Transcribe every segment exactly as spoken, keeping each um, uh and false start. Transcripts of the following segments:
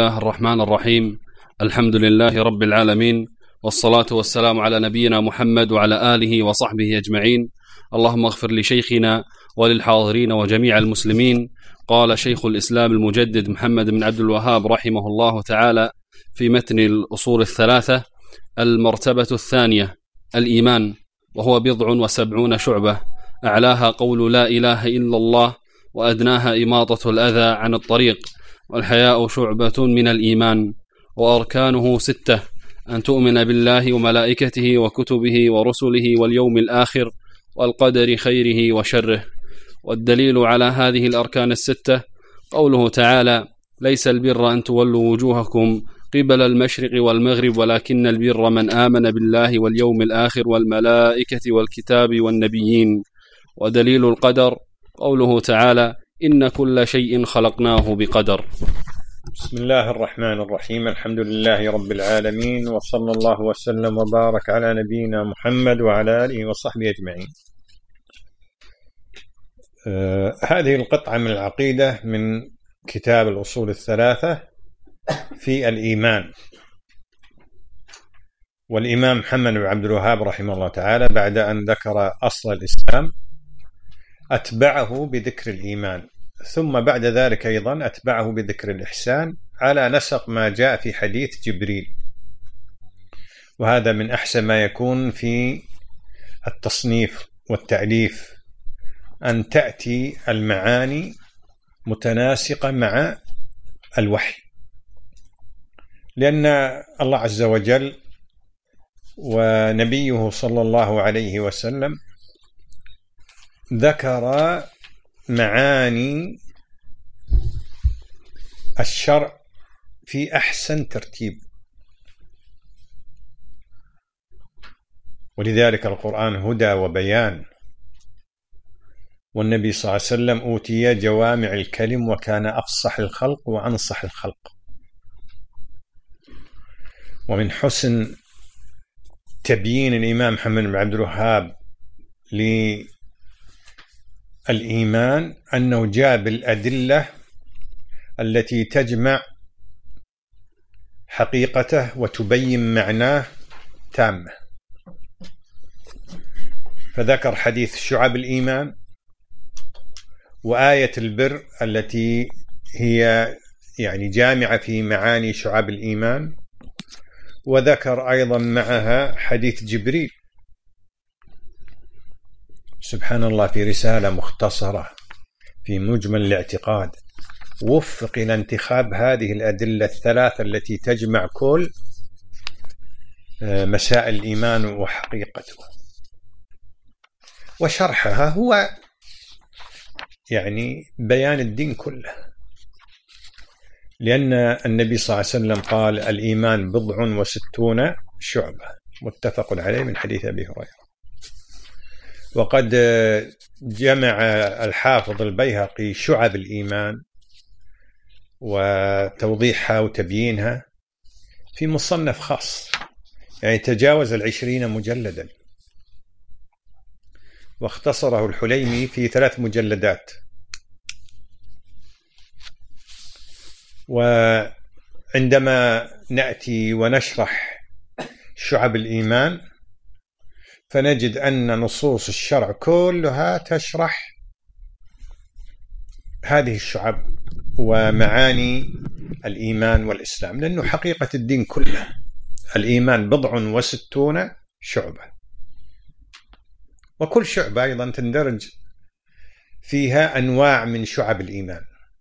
الله الرحمن الرحيم. الحمد لله رب العالمين، والصلاة والسلام على نبينا محمد وعلى آله وصحبه أجمعين. اللهم اغفر لشيخنا وللحاضرين وجميع المسلمين. قال شيخ الإسلام المجدد محمد بن عبد الوهاب رحمه الله تعالى في متن الأصول الثلاثة: المرتبة الثانية الإيمان، وهو بضع وسبعون شعبة، أعلاها قول لا إله إلا الله، وأدناها إماطة الأذى عن الطريق، والحياء شعبة من الإيمان، وأركانه ستة: أن تؤمن بالله وملائكته وكتبه ورسله واليوم الآخر والقدر خيره وشره. والدليل على هذه الأركان الستة قوله تعالى: ليس البر أن تولوا وجوهكم قبل المشرق والمغرب ولكن البر من آمن بالله واليوم الآخر والملائكة والكتاب والنبيين. ودليل القدر قوله تعالى: إن كل شيء خلقناه بقدر. بسم الله الرحمن الرحيم. الحمد لله رب العالمين، وصلى الله وسلم وبارك على نبينا محمد وعلى آله وصحبه أجمعين. آه هذه القطعة من العقيدة من كتاب الأصول الثلاثة في الإيمان. والإمام محمد بن عبد الوهاب رحمه الله تعالى بعد أن ذكر أصل الإسلام أتبعه بذكر الإيمان، ثم بعد ذلك أيضا أتبعه بذكر الإحسان على نسق ما جاء في حديث جبريل. وهذا من أحسن ما يكون في التصنيف والتأليف، أن تأتي المعاني متناسقة مع الوحي، لأن الله عز وجل ونبيه صلى الله عليه وسلم ذكر معاني الشرع في أحسن ترتيب، ولذلك القرآن هدى وبيان، والنبي صلى الله عليه وسلم أوتي جوامع الكلم وكان أفصح الخلق وأنصح الخلق. ومن حسن تبيين الإمام محمد بن عبد الوهاب للإيمان أنه جاب الأدلة التي تجمع حقيقته وتبين معناه تامة. فذكر حديث شعب الإيمان، وآية البر التي هي يعني جامعة في معاني شعب الإيمان، وذكر أيضا معها حديث جبريل. سبحان الله، في رسالة مختصرة في مجمل الاعتقاد وفق إلى انتخاب هذه الأدلة الثلاثة التي تجمع كل مسائل الإيمان وحقيقته، وشرحها هو يعني بيان الدين كله، لأن النبي صلى الله عليه وسلم قال: الإيمان بضع وستون شعبة، متفق عليه من حديث أبي هريرة. وقد جمع الحافظ البيهقي شعب الإيمان وتوضيحها وتبيينها في مصنف خاص، يعني تجاوز العشرين مجلدا، واختصره الحليمي في ثلاث مجلدات. وعندما نأتي ونشرح شعب الإيمان فنجد أن نصوص الشرع كلها تشرح هذه الشعب ومعاني الإيمان والإسلام، لأنه حقيقة الدين كله. الإيمان بضع وستون شعبة، وكل شعبة أيضا تندرج فيها أنواع من شعب الإيمان.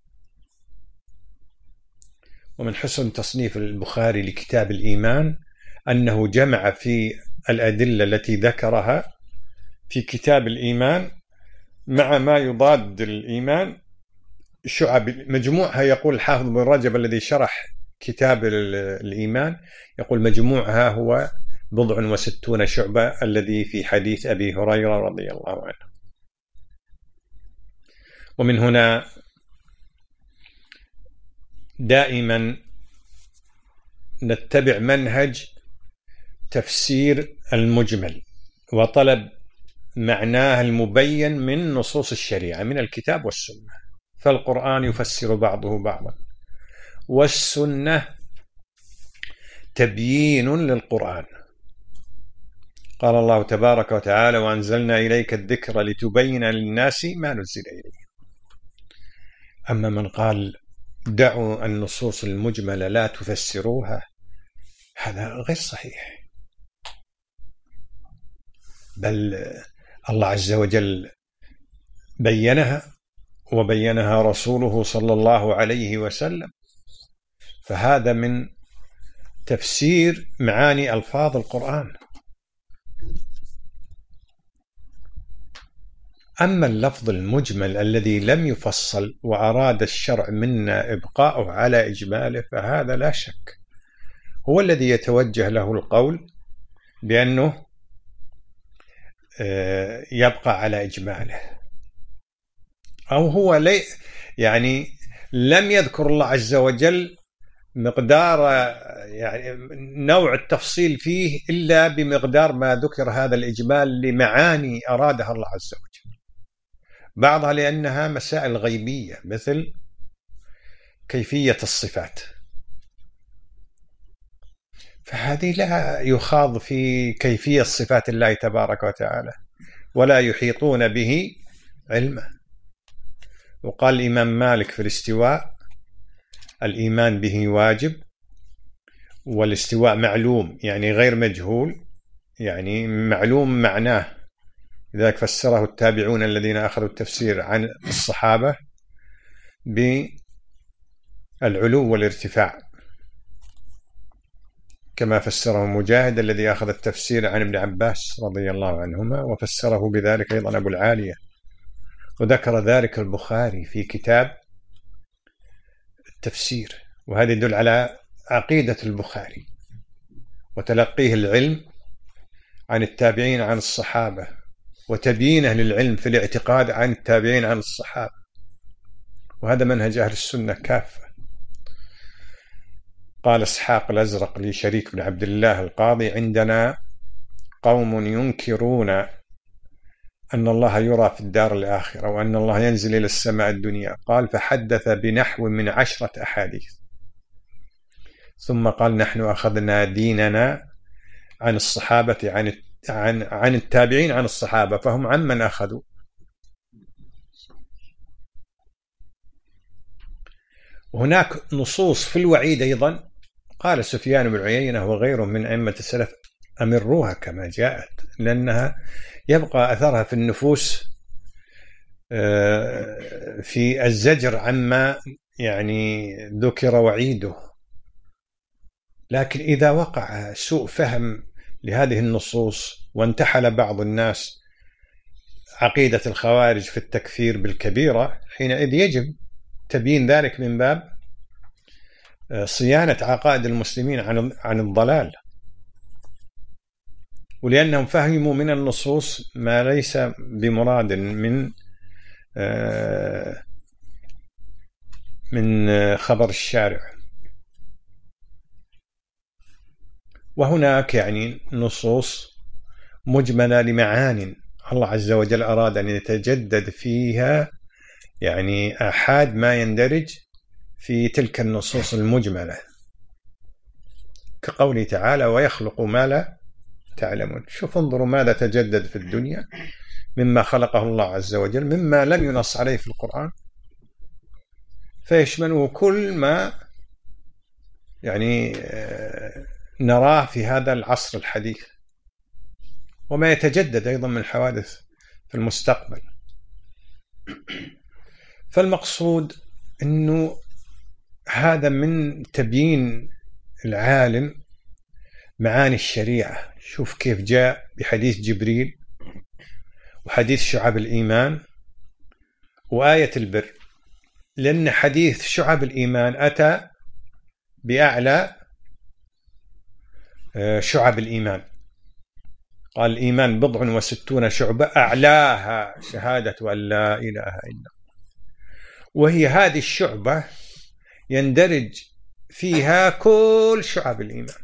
ومن حسن تصنيف البخاري لكتاب الإيمان أنه جمع في الأدلة التي ذكرها في كتاب الإيمان مع ما يضاد الإيمان شعب مجموعها. يقول الحافظ بن رجب الذي شرح كتاب الإيمان، يقول مجموعها هو بضع وستون شعبة الذي في حديث أبي هريرة رضي الله عنه. ومن هنا دائما نتبع منهج تفسير المجمل وطلب معناه المبين من نصوص الشريعة من الكتاب والسنة. فالقرآن يفسر بعضه بعضا، والسنة تبيين للقرآن. قال الله تبارك وتعالى: وأنزلنا إليك الذكر لتبين للناس ما نزل إليهم. أما من قال دعوا النصوص المجملة لا تفسروها، هذا غير صحيح، بل الله عز وجل بينها وبينها رسوله صلى الله عليه وسلم، فهذا من تفسير معاني ألفاظ القرآن. أما اللفظ المجمل الذي لم يفصل وأراد الشرع منا إبقاءه على إجماله، فهذا لا شك هو الذي يتوجه له القول بأنه يبقى على إجماله، أو هو لي يعني لم يذكر الله عز وجل مقدار يعني نوع التفصيل فيه إلا بمقدار ما ذكر هذا الإجمال لمعاني أرادها الله عز وجل، بعضها لأنها مسائل غيبية مثل كيفية الصفات، فهذه لا يخاض في كيفية صفات الله تبارك وتعالى ولا يحيطون به علما. وقال الإمام مالك في الاستواء: الإيمان به واجب، والاستواء معلوم يعني غير مجهول، يعني معلوم معناه، لذلك فسره التابعون الذين أخذوا التفسير عن الصحابة بالعلو والارتفاع، كما فسره مجاهد الذي أخذ التفسير عن ابن عباس رضي الله عنهما، وفسره بذلك أيضا أبو العالية، وذكر ذلك البخاري في كتاب التفسير. وهذا يدل على عقيدة البخاري وتلقيه العلم عن التابعين عن الصحابة، وتبيينه للعلم في الاعتقاد عن التابعين عن الصحابة، وهذا منهج أهل السنة كافة. قال إسحاق الأزرق لشريك بن عبد الله القاضي: عندنا قوم ينكرون أن الله يرى في الدار الآخرة وأن الله ينزل إلى السماء الدنيا. قال: فحدث بنحو من عشرة أحاديث، ثم قال: نحن أخذنا ديننا عن الصحابة عن عن عن التابعين عن الصحابة، فهم عمن أخذوا. وهناك نصوص في الوعيد أيضا، قال سفيان بن عيينة وغيره من أئمة السلف: أمروها كما جاءت، لأنها يبقى أثرها في النفوس في الزجر عما يعني ذكر وعيده. لكن إذا وقع سوء فهم لهذه النصوص وانتحل بعض الناس عقيدة الخوارج في التكفير بالكبيرة، حينئذ يجب تبيين ذلك من باب صيانة عقائد المسلمين عن عن الضلال، ولأنهم فهموا من النصوص ما ليس بمراد من من خبر الشارع. وهناك يعني نصوص مجملة لمعان الله عز وجل أراد أن يتجدد فيها يعني آحاد ما يندرج في تلك النصوص المجملة، كقوله تعالى: ويخلق ما لا تعلمون. شوف انظروا ماذا تجدد في الدنيا مما خلقه الله عز وجل مما لم ينص عليه في القرآن، فيشمله كل ما يعني نراه في هذا العصر الحديث، وما يتجدد أيضا من الحوادث في المستقبل. فالمقصود أنه هذا من تبيين العالم معاني الشريعة. شوف كيف جاء بحديث جبريل وحديث شعب الإيمان وآية البر، لأن حديث شعب الإيمان أتى بأعلى شعب الإيمان، قال: الإيمان بضع وستون شعبة أعلاها شهادة أن لا إله إلا الله. وهي هذه الشعبة يندرج فيها كل شعب الإيمان،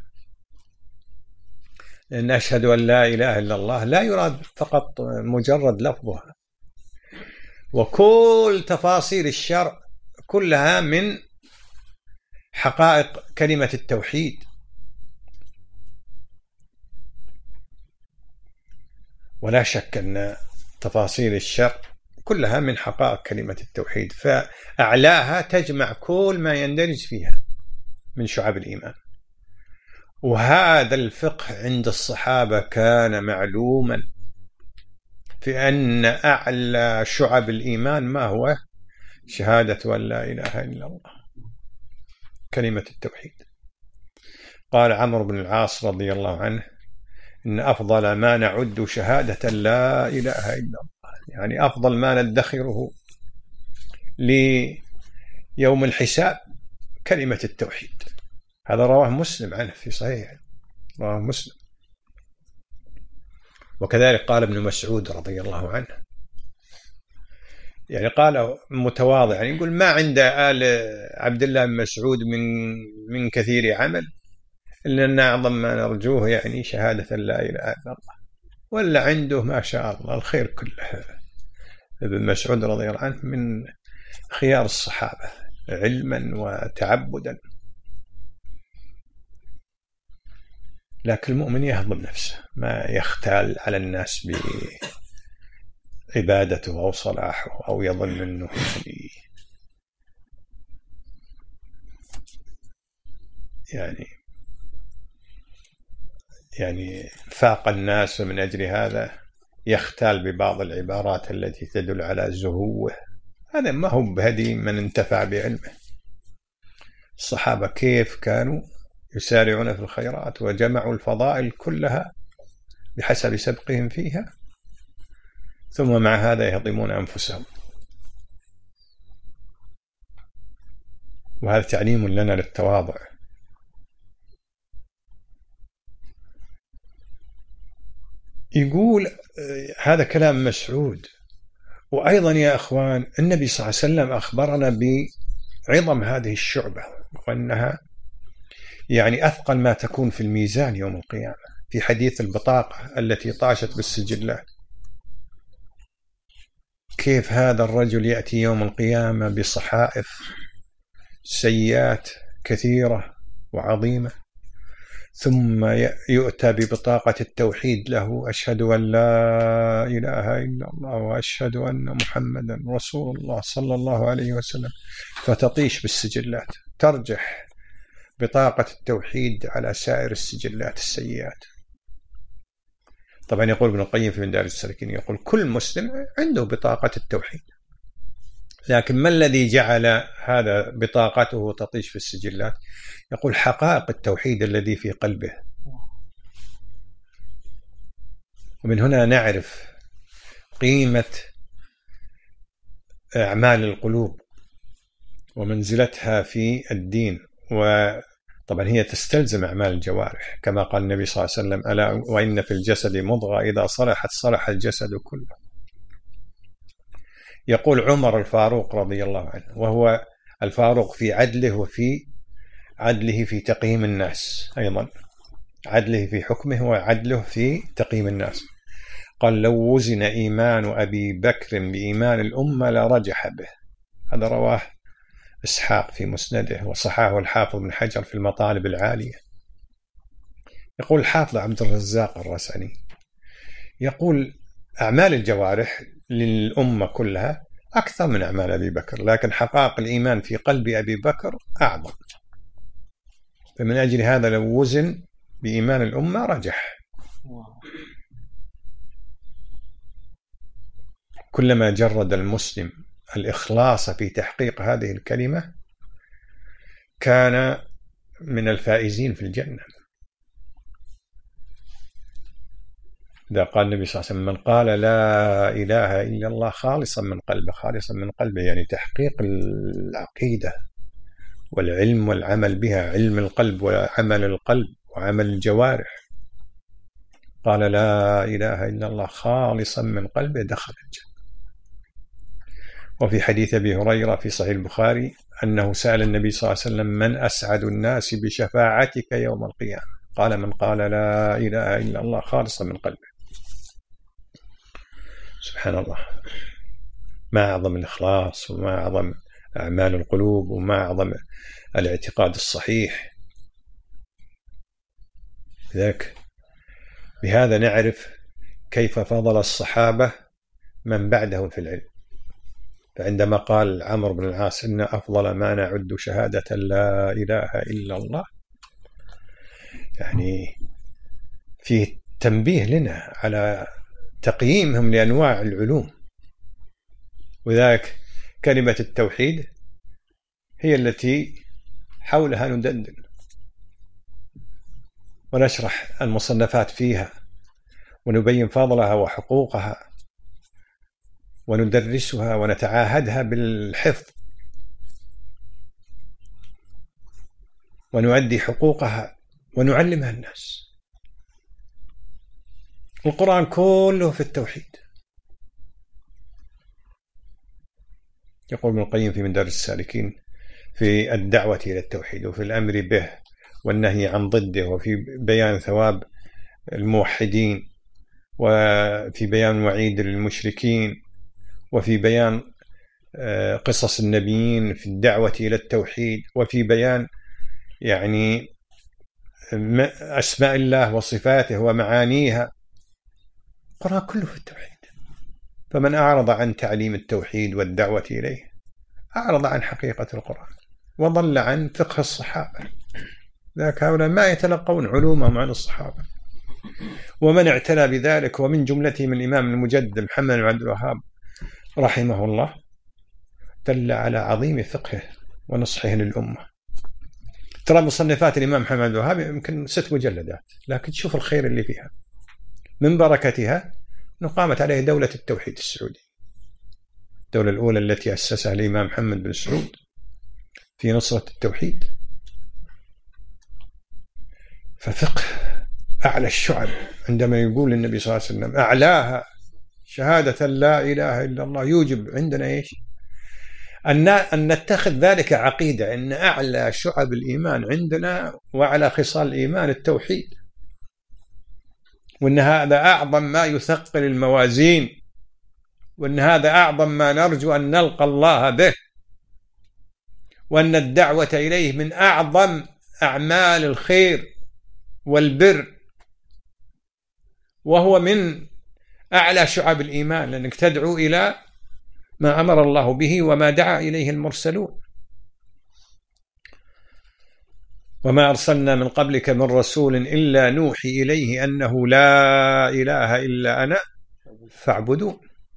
لأن أشهد أن لا إله إلا الله لا يراد فقط مجرد لفظها، وكل تفاصيل الشرع كلها من حقائق كلمة التوحيد. ولا شك أن تفاصيل الشرع كلها من حقائق كلمة التوحيد، فأعلاها تجمع كل ما يندرج فيها من شعب الإيمان. وهذا الفقه عند الصحابة كان معلوما في أن أعلى شعب الإيمان ما هو؟ شهادة أن لا إله إلا الله، كلمة التوحيد. قال عمرو بن العاص رضي الله عنه: إن أفضل ما نعد شهادة لا إله إلا الله، يعني أفضل ما ندخره ليوم الحساب كلمة التوحيد. هذا رواه مسلم عنه في صحيح، رواه مسلم. وكذلك قال ابن مسعود رضي الله عنه، يعني قال متواضع، يعني يقول: ما عند آل عبد الله بن مسعود من من كثير عمل إلا أن أعظم ما نرجوه يعني شهادة لا إله إلا الله، ولا عنده ما شاء الله الخير كله. ابن مسعود رضي الله عنه من خيار الصحابة علما وتعبدا. لكن المؤمن يهضم نفسه، ما يختال على الناس بعبادته أو صلاحه، أو يظن أنه يعني يعني فاق الناس، ومن أجل هذا يختال ببعض العبارات التي تدل على زهوه. هذا ما هو بهدي من انتفع بعلمه. الصحابة كيف كانوا يسارعون في الخيرات وجمعوا الفضائل كلها بحسب سبقهم فيها، ثم مع هذا يهضمون أنفسهم. وهذا تعليم لنا للتواضع. يقول هذا كلام مسعود. وأيضا يا أخوان، النبي صلى الله عليه وسلم أخبرنا بعظم هذه الشعبة، وأنها يعني أثقل ما تكون في الميزان يوم القيامة، في حديث البطاقة التي طاشت بالسجلات. كيف هذا الرجل يأتي يوم القيامة بصحائف سيئات كثيرة وعظيمة، ثم يؤتى ببطاقة التوحيد له: أشهد أن لا إله إلا الله وأشهد أن محمدا رسول الله صلى الله عليه وسلم، فتطيش بالسجلات، ترجح بطاقة التوحيد على سائر السجلات السيئات. طبعا يقول ابن القيم في مدارج السالكين، يقول كل مسلم عنده بطاقة التوحيد، لكن ما الذي جعل هذا بطاقته تطيش في السجلات؟ يقول حقائق التوحيد الذي في قلبه. ومن هنا نعرف قيمة أعمال القلوب ومنزلتها في الدين. وطبعا هي تستلزم أعمال الجوارح، كما قال النبي صلى الله عليه وسلم: ألا وإن في الجسد مضغة إذا صلحت صلح الجسد كله. يقول عمر الفاروق رضي الله عنه، وهو الفاروق في عدله وفي عدله في تقييم الناس، أيضا عدله في حكمه وعدله في تقييم الناس، قال: لو وزن إيمان أبي بكر بإيمان الأمة لرجح به. هذا رواه إسحاق في مسنده، وصححه الحافظ بن حجر في المطالب العالية. يقول الحافظ عبد الرزاق الرساني، يقول أعمال الجوارح للأمة كلها أكثر من أعمال أبي بكر، لكن حقائق الإيمان في قلب أبي بكر أعظم، فمن أجل هذا لو وزن بإيمان الأمة رجح. كلما جرد المسلم الإخلاص في تحقيق هذه الكلمة كان من الفائزين في الجنة. إذا قال النبي صلى الله عليه وسلم: من قال لا إله إلا الله خالصا من قلبه، خالصا من قلبه يعني تحقيق العقيدة والعلم والعمل بها، علم القلب وعمل القلب وعمل الجوارح، قال لا إله إلا الله خالصا من قلبه دخل الجنة. وفي حديث أبي هريرة في صحيح البخاري أنه سأل النبي صلى الله عليه وسلم: من أسعد الناس بشفاعتك يوم القيامة؟ قال: من قال لا إله إلا الله خالصا من قلبه. سبحان الله، ما أعظم الإخلاص وما أعظم أعمال القلوب وما أعظم الاعتقاد الصحيح. ذاك بهذا نعرف كيف فضل الصحابة من بعدهم في العلم. فعندما قال عمرو بن العاص إن أفضل ما نعد شهادة لا إله إلا الله، يعني فيه تنبيه لنا على تقييمهم لأنواع العلوم. وذاك كلمة التوحيد هي التي حولها ندندن ونشرح المصنفات فيها ونبين فضلها وحقوقها وندرسها ونتعاهدها بالحفظ ونؤدي حقوقها ونعلمها الناس. القرآن كله في التوحيد. يقول ابن القيم في مدارج السالكين في الدعوة إلى التوحيد وفي الأمر به والنهي عن ضده وفي بيان ثواب الموحدين وفي بيان وعيد المشركين وفي بيان قصص النبيين في الدعوة إلى التوحيد وفي بيان يعني أسماء الله وصفاته ومعانيها. القرآن كله في التوحيد. فمن أعرض عن تعليم التوحيد والدعوة إليه أعرض عن حقيقة القرآن وضل عن فقه الصحابة. ذاك هؤلاء ما يتلقون علومهم عن الصحابة. ومن اعتنى بذلك ومن جملتهم الإمام المجدد محمد بن عبد الوهاب رحمه الله دل على عظيم فقهه ونصحه للأمة. ترى مصنفات الإمام محمد بن عبد الوهاب يمكن ست مجلدات، لكن شوف الخير اللي فيها. من بركتها نقامت عليه دولة التوحيد السعودي، الدولة الأولى التي أسسها الإمام محمد بن سعود في نصرة التوحيد. ففقه أعلى الشعب عندما يقول النبي صلى الله عليه وسلم أعلاها شهادة لا إله إلا الله، يوجب عندنا إيش؟ أن نتخذ ذلك عقيدة، أن أعلى شعب الإيمان عندنا وعلى خصال الإيمان التوحيد، وأن هذا أعظم ما يثقل الموازين، وأن هذا أعظم ما نرجو أن نلقى الله به، وأن الدعوة إليه من أعظم أعمال الخير والبر، وهو من أعلى شعب الإيمان، لأنك تدعو إلى ما أمر الله به وما دعا إليه المرسلون. وما أرسلنا من قبلك من رسول إلا نوحي إليه أنه لا إله إلا أنا فاعبدون.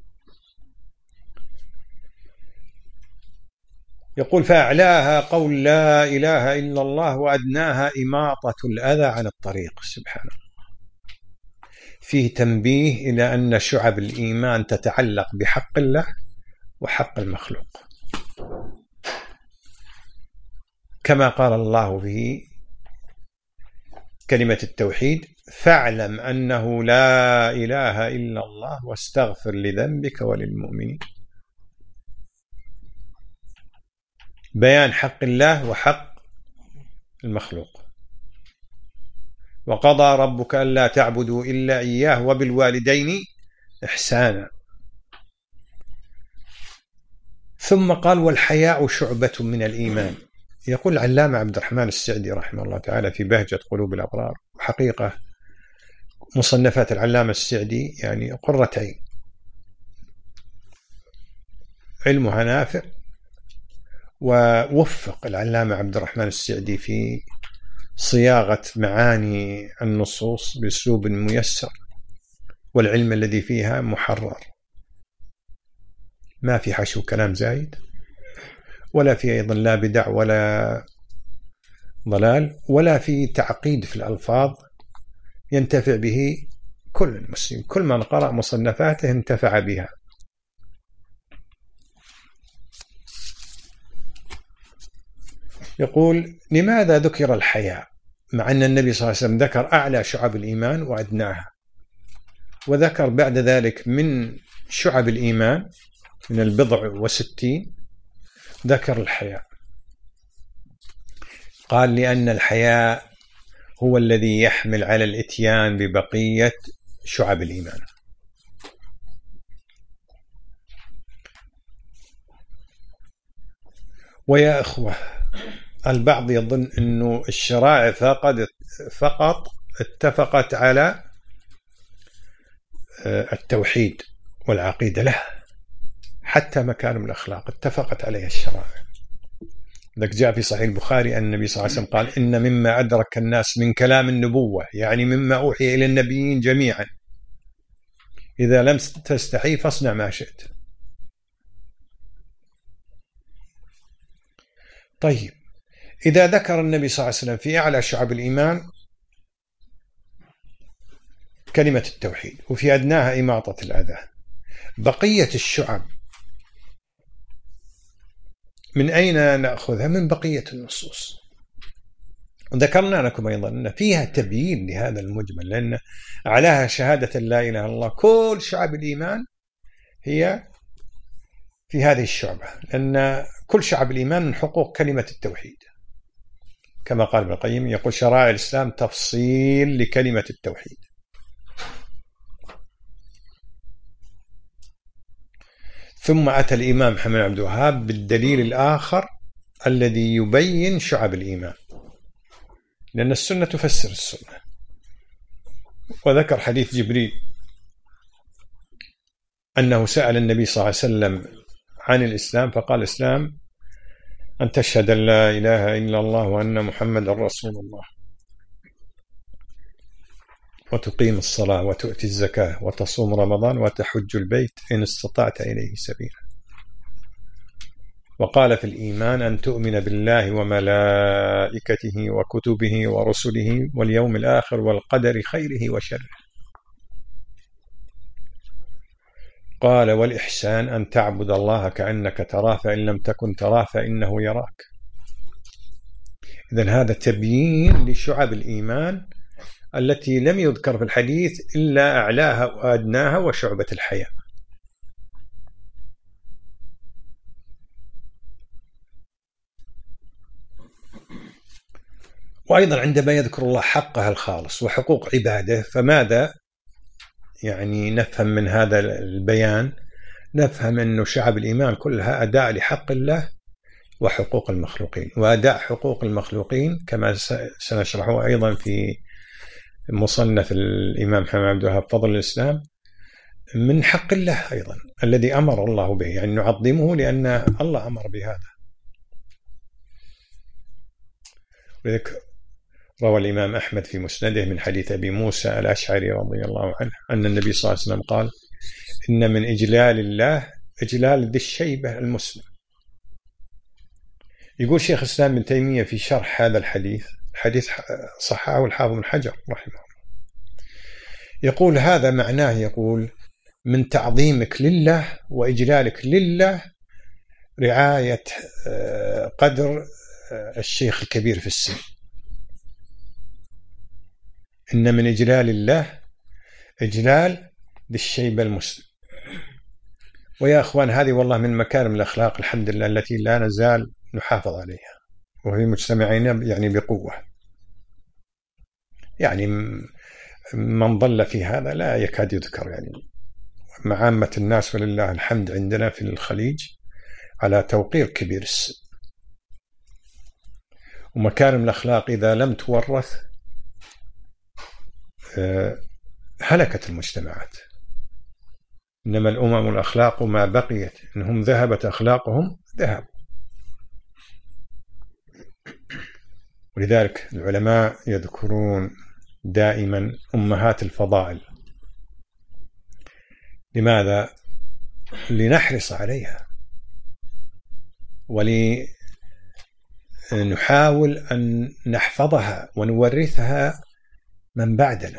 يقول فأعلاها قول لا إله إلا الله وأدناها إماطة الأذى عن الطريق. سبحان الله. فيه تنبيه إلى أن شعب الإيمان تتعلق بحق الله وحق المخلوق، كما قال الله في كلمة التوحيد فاعلم أنه لا إله إلا الله واستغفر لذنبك وللمؤمنين. بيان حق الله وحق المخلوق. وقضى ربك ألا تعبدوا إلا إياه وبالوالدين إحسانا. ثم قال والحياء شعبة من الإيمان. يقول العلامة عبد الرحمن السعدي رحمه الله تعالى في بهجة قلوب الأبرار، وحقيقة مصنفات العلامة السعدي يعني قرتين، علمها نافع، ووفق العلامة عبد الرحمن السعدي في صياغة معاني النصوص بأسلوب ميسر، والعلم الذي فيها محرر، ما في حشو كلام زايد، ولا في أيضا لا بدع ولا ضلال، ولا في تعقيد في الألفاظ، ينتفع به كل المسلم. كل من قرأ مصنفاته انتفع بها. يقول لماذا ذكر الحياء مع أن النبي صلى الله عليه وسلم ذكر أعلى شعب الإيمان وأدناها، وذكر بعد ذلك من شعب الإيمان من البضع وستين ذكر الحياء؟ قال لأن الحياء هو الذي يحمل على الإتيان ببقية شعب الإيمان. ويا أخوة، البعض يظن أنه الشرائع فقط فقط اتفقت على التوحيد والعقيدة. لا، حتى مكارم الأخلاق اتفقت عليها الشرائع. لك جاء في صحيح البخاري أن النبي صلى الله عليه وسلم قال: إن مما أدرك الناس من كلام النبوة، يعني مما أوحي إلى النبيين جميعا، إذا لم تستحي فاصنع ما شئت. طيب، إذا ذكر النبي صلى الله عليه وسلم في أعلى شعب الإيمان كلمة التوحيد، وفي أدناها إماطة الأذى، بقية الشعب من أين نأخذها؟ من بقية النصوص. وذكرنا لكم أيضا أن فيها تبيين لهذا المجمل، لأن أعلاها شهادة لا إله إلا الله. كل شعب الإيمان هي في هذه الشعبة، لأن كل شعب الإيمان من حقوق كلمة التوحيد، كما قال ابن القيم، يقول: شرائع الإسلام تفصيل لكلمة التوحيد. ثم أتى الإمام محمد بن عبد الوهاب بالدليل الآخر الذي يبين شعب الإيمان، لأن السنة تفسر السنة. وذكر حديث جبريل أنه سأل النبي صلى الله عليه وسلم عن الإسلام، فقال: الإسلام أن تشهد أن لا إله إلا الله وأن محمد رسول الله، وتقيم الصلاة وتؤتي الزكاة وتصوم رمضان وتحج البيت إن استطعت إليه سبيلا. وقال في الإيمان: أن تؤمن بالله وملائكته وكتبه ورسله واليوم الآخر والقدر خيره وشره. قال: والإحسان أن تعبد الله كأنك تراه فإن لم تكن تراه فإنه يراك. إذن هذا تبيين لشعب الإيمان التي لم يذكر في الحديث إلا أعلاها وأدناها وشعبة الحياة. وأيضا عندما يذكر الله حقه الخالص وحقوق عباده، فماذا يعني نفهم من هذا البيان؟ نفهم أن شعب الإيمان كلها أداء لحق الله وحقوق المخلوقين، وأداء حقوق المخلوقين كما سنشرحه أيضا في مصنف الإمام محمد بن عبد الوهاب فضل الإسلام، من حق الله أيضا الذي أمر الله به، يعني نعظمه لأن الله أمر بهذا. وذلك روى الإمام أحمد في مسنده من حديث أبي موسى الأشعري رضي الله عنه أن النبي صلى الله عليه وسلم قال: إن من إجلال الله إجلال ذي الشيبة المسلم. يقول شيخ الإسلام ابن تيمية في شرح هذا الحديث، حديث صححه الحافظ بن حجر رحمه الله، يقول: هذا معناه، يقول: من تعظيمك لله وإجلالك لله رعاية قدر الشيخ الكبير في السن. إن من إجلال الله إجلال للشيب المسلم. ويا أخوان، هذه والله من مكارم الأخلاق الحمد لله التي لا نزال نحافظ عليها، وفي مجتمعنا يعني بقوة. يعني من ضل في هذا لا يكاد يذكر، يعني مع عامة الناس ولله الحمد عندنا في الخليج على توقير كبير السن. ومكارم الأخلاق إذا لم تورث هلكت المجتمعات. إنما الأمم الأخلاق ما بقيت، إنهم ذهبت أخلاقهم ذهب. ولذلك العلماء يذكرون دائما أمهات الفضائل. لماذا؟ لنحرص عليها ولنحاول أن نحفظها ونورثها من بعدنا.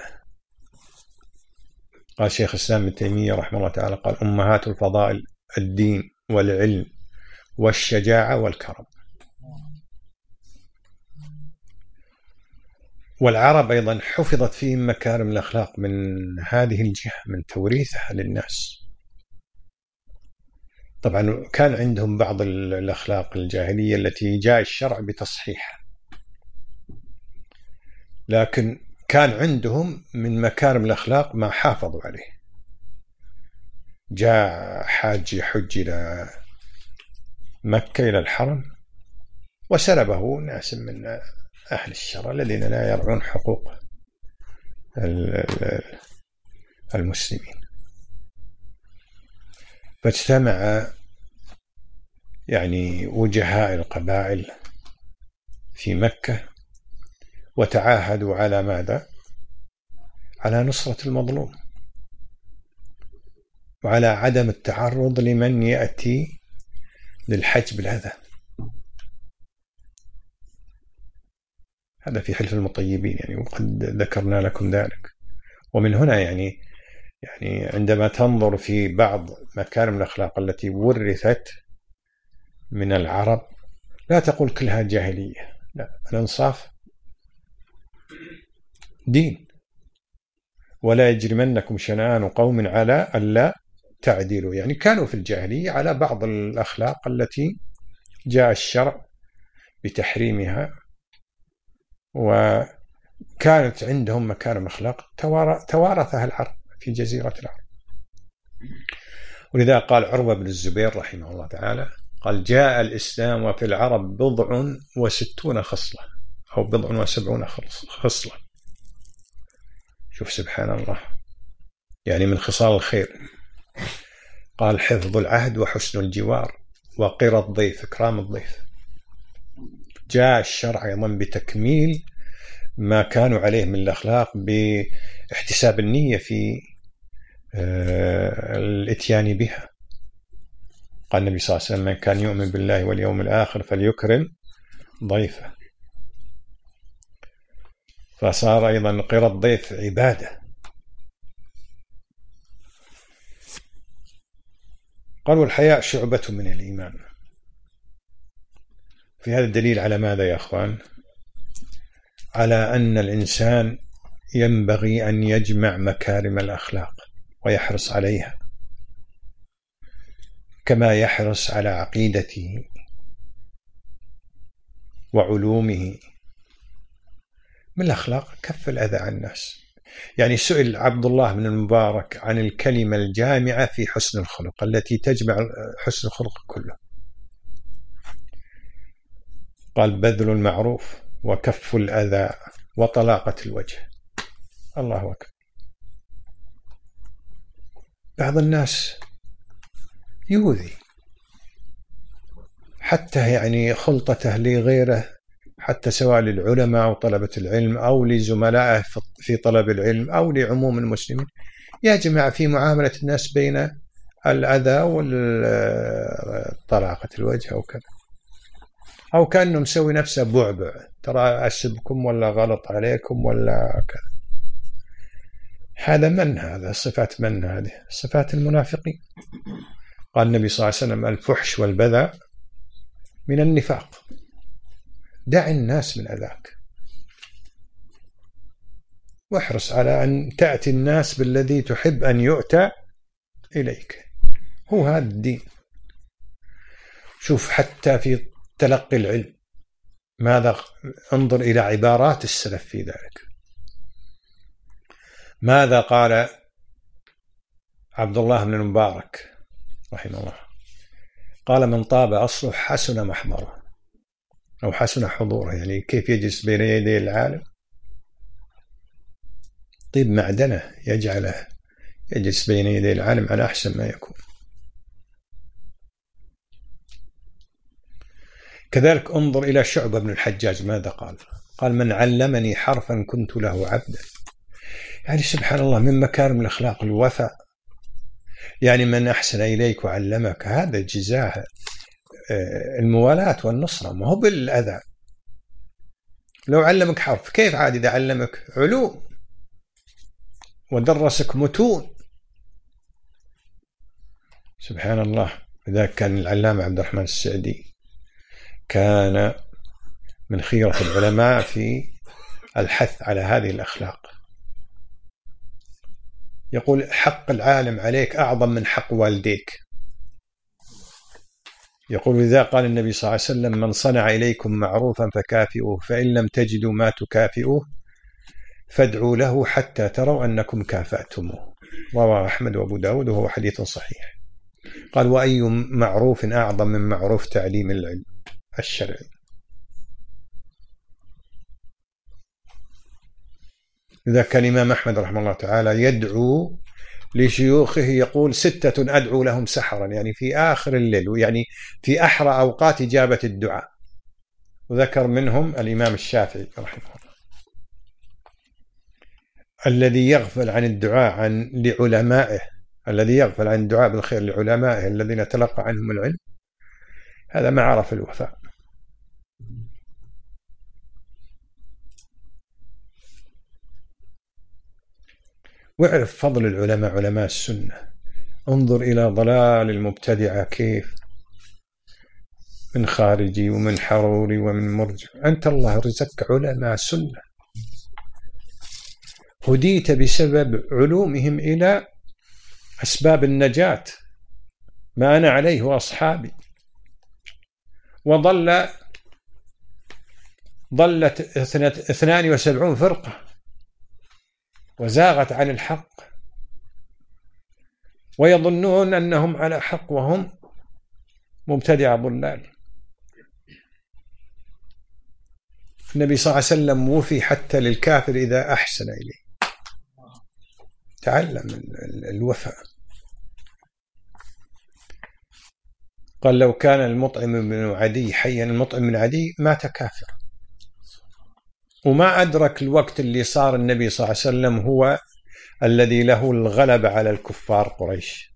قال شيخ الإسلام ابن تيمية رحمه الله تعالى، قال: أمهات الفضائل الدين والعلم والشجاعة والكرم. والعرب أيضا حفظت فيهم مكارم الأخلاق من هذه الجهة، من توريثها للناس. طبعا كان عندهم بعض الأخلاق الجاهلية التي جاء الشرع بتصحيحها، لكن كان عندهم من مكارم الأخلاق ما حافظوا عليه. جاء حاج يحج إلى مكة إلى الحرم، وسلبه ناس من أهل الشر الذين لا يرعون حقوق المسلمين. فاجتمع يعني وجهاء القبائل في مكة وتعاهدوا على ماذا؟ على نصرة المظلوم وعلى عدم التعرض لمن يأتي للحج بالأذى. هذا في حلف المطيبين يعني، وقد ذكرنا لكم ذلك. ومن هنا يعني يعني عندما تنظر في بعض مكارم الأخلاق التي ورثت من العرب لا تقول كلها جاهلية، لا، الإنصاف دين. ولا يجرمنكم شنآن قوم على ألا تعدلوا، يعني كانوا في الجاهلية على بعض الأخلاق التي جاء الشرع بتحريمها، وكانت عندهم مكارم أخلاق توارثها العرب في جزيرة العرب. ولذا قال عروة بن الزبير رحمه الله تعالى، قال: جاء الإسلام وفي العرب بضع وستون خصلة أو بضع وسبعون خصلة. شوف سبحان الله، يعني من خصال الخير. قال: حفظ العهد وحسن الجوار وقرى الضيف، إكرام الضيف. جاء الشرع أيضا بتكميل ما كانوا عليه من الأخلاق باحتساب النية في الاتيان بها. قال النبي صلى الله عليه وسلم: من كان يؤمن بالله واليوم الآخر فليكرم ضيفه. فصار أيضا قرى الضيف عبادة. قالوا: الحياء شعبة من الإيمان. في هذا الدليل على ماذا يا أخوان؟ على أن الإنسان ينبغي أن يجمع مكارم الأخلاق ويحرص عليها، كما يحرص على عقيدته وعلومه. من الأخلاق كف الأذى عن الناس. يعني سئل عبد الله بن المبارك عن الكلمة الجامعة في حسن الخلق التي تجمع حسن الخلق كله، قال: بذل المعروف وكف الأذى وطلاقة الوجه. الله أكبر. بعض الناس يؤذي حتى يعني خلطته لغيره، حتى سواء للعلماء أو طلبة العلم أو لزملائه في طلب العلم أو لعموم المسلمين، يجمع في معاملة الناس بين الأذى والطلاقة الوجه أو كذا، أو كأنه مسوي نفسه بعبع، ترى أسبكم ولا غلط عليكم ولا كذا. هذا من هذا؟ صفات من هذه؟ صفات المنافقين. قال النبي صلى الله عليه وسلم: الفحش والبذاء من النفاق. دع الناس من أذاك، واحرص على أن تأتي الناس بالذي تحب أن يؤتى إليك. هو هذا الدين. شوف حتى في تلقي العلم ماذا؟ انظر إلى عبارات السلف في ذلك. ماذا قال عبد الله بن المبارك رحمه الله؟ قال: من طاب أصله حسن محضره أو حسن حضوره. يعني كيف يجلس بين يدي العالم؟ طيب معدنه يجعله يجلس بين يدي العالم على أحسن ما يكون. كذلك انظر إلى شعبة بن الحجاج ماذا قال؟ قال: من علمني حرفا كنت له عبدا. يعني سبحان الله، من مكارم الأخلاق الوفاء. يعني من أحسن إليك وعلمك، هذا جزاه الموالاة والنصرة، ما هو بالأذى. لو علمك حرف كيف عاد إذا علمك علوم ودرسك متون؟ سبحان الله. إذا كان العلامة عبد الرحمن السعدي كان من خيرة العلماء في الحث على هذه الأخلاق. يقول: حق العالم عليك أعظم من حق والديك. يقول: إذا قال النبي صلى الله عليه وسلم: من صنع إليكم معروفا فكافئوه، فإن لم تجدوا ما تكافئوه فادعوا له حتى تروا أنكم كافأتموه. رواه أحمد وأبو داود وهو حديث صحيح. قال: وأي معروف أعظم من معروف تعليم العلم الشرعي؟ إذا كان الإمام أحمد رحمه الله تعالى يدعو لشيوخه يقول ستة أدعو لهم سحرا، يعني في آخر الليل، يعني في أحرى أوقات إجابة الدعاء، وذكر منهم الإمام الشافعي رحمه الله الذي يغفل عن الدعاء عن لعلمائه، الذي يغفل عن الدعاء بالخير لعلمائه الذين تلقى عنهم العلم، هذا ما عرف الوفاء. واعرف فضل العلماء، علماء السنة. انظر إلى ضلال المبتدعة كيف، من خارجي ومن حروري ومن مرجع. أنت الله رزقك علماء سنة، هديت بسبب علومهم إلى أسباب النجاة، ما أنا عليه وأصحابي. وضل ضلت اثنان وسبعون فرقة وزاغت عن الحق، ويظنون أنهم على حق وهم مبتدع ضلال. النبي صلى الله عليه وسلم وفي حتى للكافر إذا أحسن إليه. تعلم الوفاء. قال لو كان المطعم بن عدي حيا، المطعم بن عدي مات كافر، وما أدرك الوقت اللي صار النبي صلى الله عليه وسلم هو الذي له الغلبة على الكفار قريش.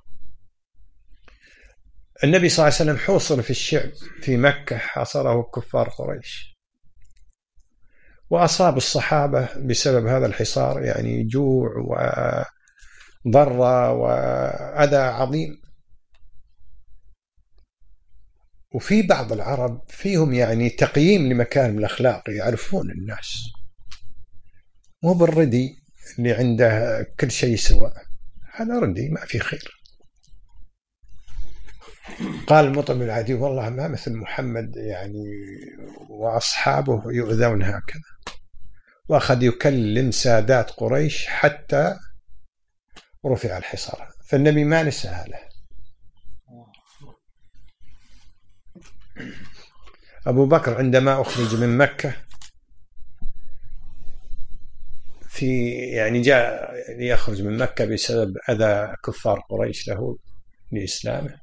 النبي صلى الله عليه وسلم حوصر في الشعب في مكة، حاصره كفار قريش، وأصاب الصحابة بسبب هذا الحصار يعني جوع وضرة وأذى عظيم. وفي بعض العرب فيهم يعني تقييم لمكارم الأخلاق، يعرفون الناس، مو بالردي اللي عنده كل شيء سواء، هذا ردي ما في خير. قال المطعم العادي والله ما مثل محمد يعني وأصحابه يؤذون هكذا، وأخذ يكلم سادات قريش حتى رفع الحصار، فالنبي ما نساها له. أبو بكر عندما أخرج من مكة في يعني جاء ليخرج من مكة بسبب أذى كفار قريش له لإسلامه،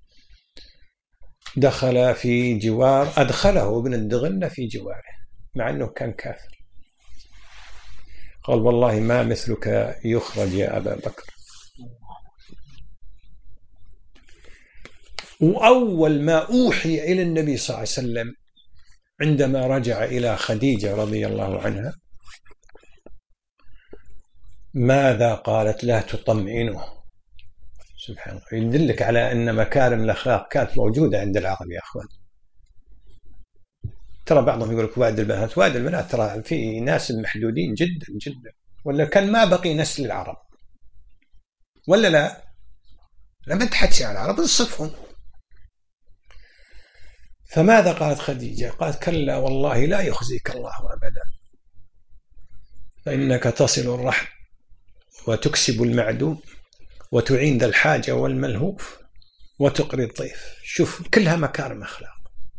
دخل في جوار، أدخله ابن الدغنة في جواره مع أنه كان كافر. قال والله ما مثلك يخرج يا أبا بكر. وأول ما أوحي إلى النبي صلى الله عليه وسلم عندما رجع إلى خديجة رضي الله عنها، ماذا قالت؟ لا تطمئنه. سبحان الله، يدلك على أن مكارم الأخلاق كانت موجودة عند العرب يا أخوان. ترى بعضهم يقول لك واد البنات، واد البنات ترى في ناس محدودين جدا جدا، ولا كان ما بقي نسل العرب ولا لا؟ لما تحكي على العرب نصفهم. فماذا قالت خديجة؟ قالت كلا والله لا يخزيك الله أبدا، فإنك تصل الرحم وتكسب المعدوم وتعين ذا الحاجة والملهوف وتقري الضيف. شوف كلها مكارم أخلاق.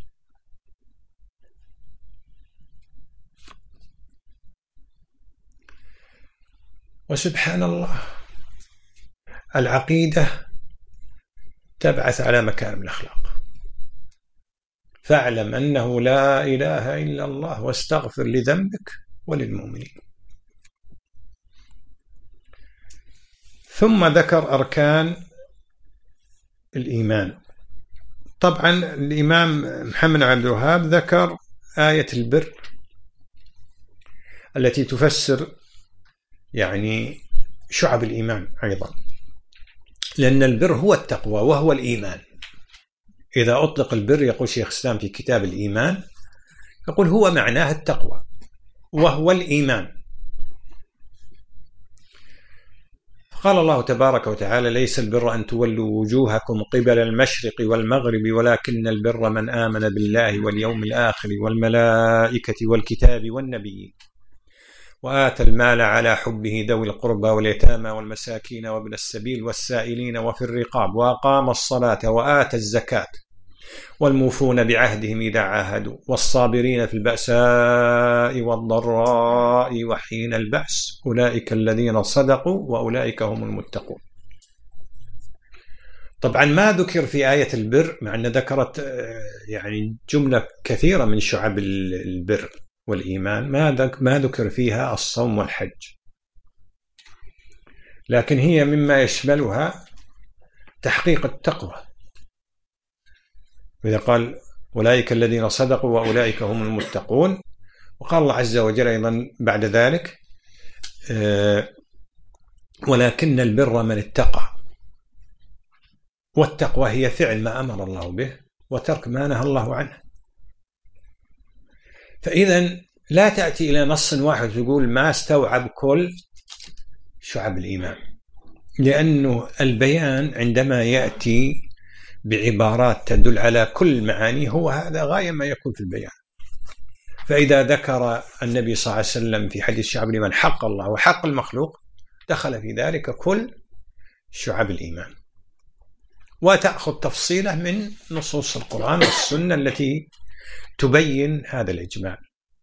وسبحان الله العقيدة تبعث على مكارم الأخلاق. فاعلم أنه لا إله إلا الله واستغفر لذنبك وللمؤمنين. ثم ذكر أركان الإيمان. طبعا الإمام محمد بن عبد الوهاب ذكر آية البر التي تفسر يعني شعب الإيمان أيضا، لأن البر هو التقوى وهو الإيمان. إذا أطلق البر، يقول شيخ الإسلام في كتاب الإيمان، يقول هو معناه التقوى وهو الإيمان. قال الله تبارك وتعالى ليس البر أن تولوا وجوهكم قبل المشرق والمغرب ولكن البر من آمن بالله واليوم الآخر والملائكة والكتاب والنبيين وآتى المال على حبه ذوي القربى واليتامى والمساكين وابن السبيل والسائلين وفي الرقاب وأقام الصلاة وآتى الزكاة والموفون بعهدهم إذا عاهدوا والصابرين في البأساء والضراء وحين البأس أولئك الذين صدقوا وأولئك هم المتقون. طبعا ما ذكر في آية البر، مع أن ذكرت يعني جملة كثيرة من شعب البر والإيمان، ما ذكر فيها الصوم والحج، لكن هي مما يشملها تحقيق التقوى. وإذا قال أولئك الذين صدقوا وأولئك هم المتقون، وقال الله عز وجل أيضا بعد ذلك ولكن البر من اتقى. والتقوى هي فعل ما أمر الله به وترك ما نهى الله عنه. فإذا لا تأتي إلى نص واحد تقول ما استوعب كل شعب الإيمان، لأنه البيان عندما يأتي بعبارات تدل على كل معاني هو هذا غاية ما يكون في البيان. فإذا ذكر النبي صلى الله عليه وسلم في حديث شعب الإيمان حق الله وحق المخلوق، دخل في ذلك كل شعب الإيمان، وتأخذ تفصيله من نصوص القرآن والسنة التي تبين هذا الإجمال.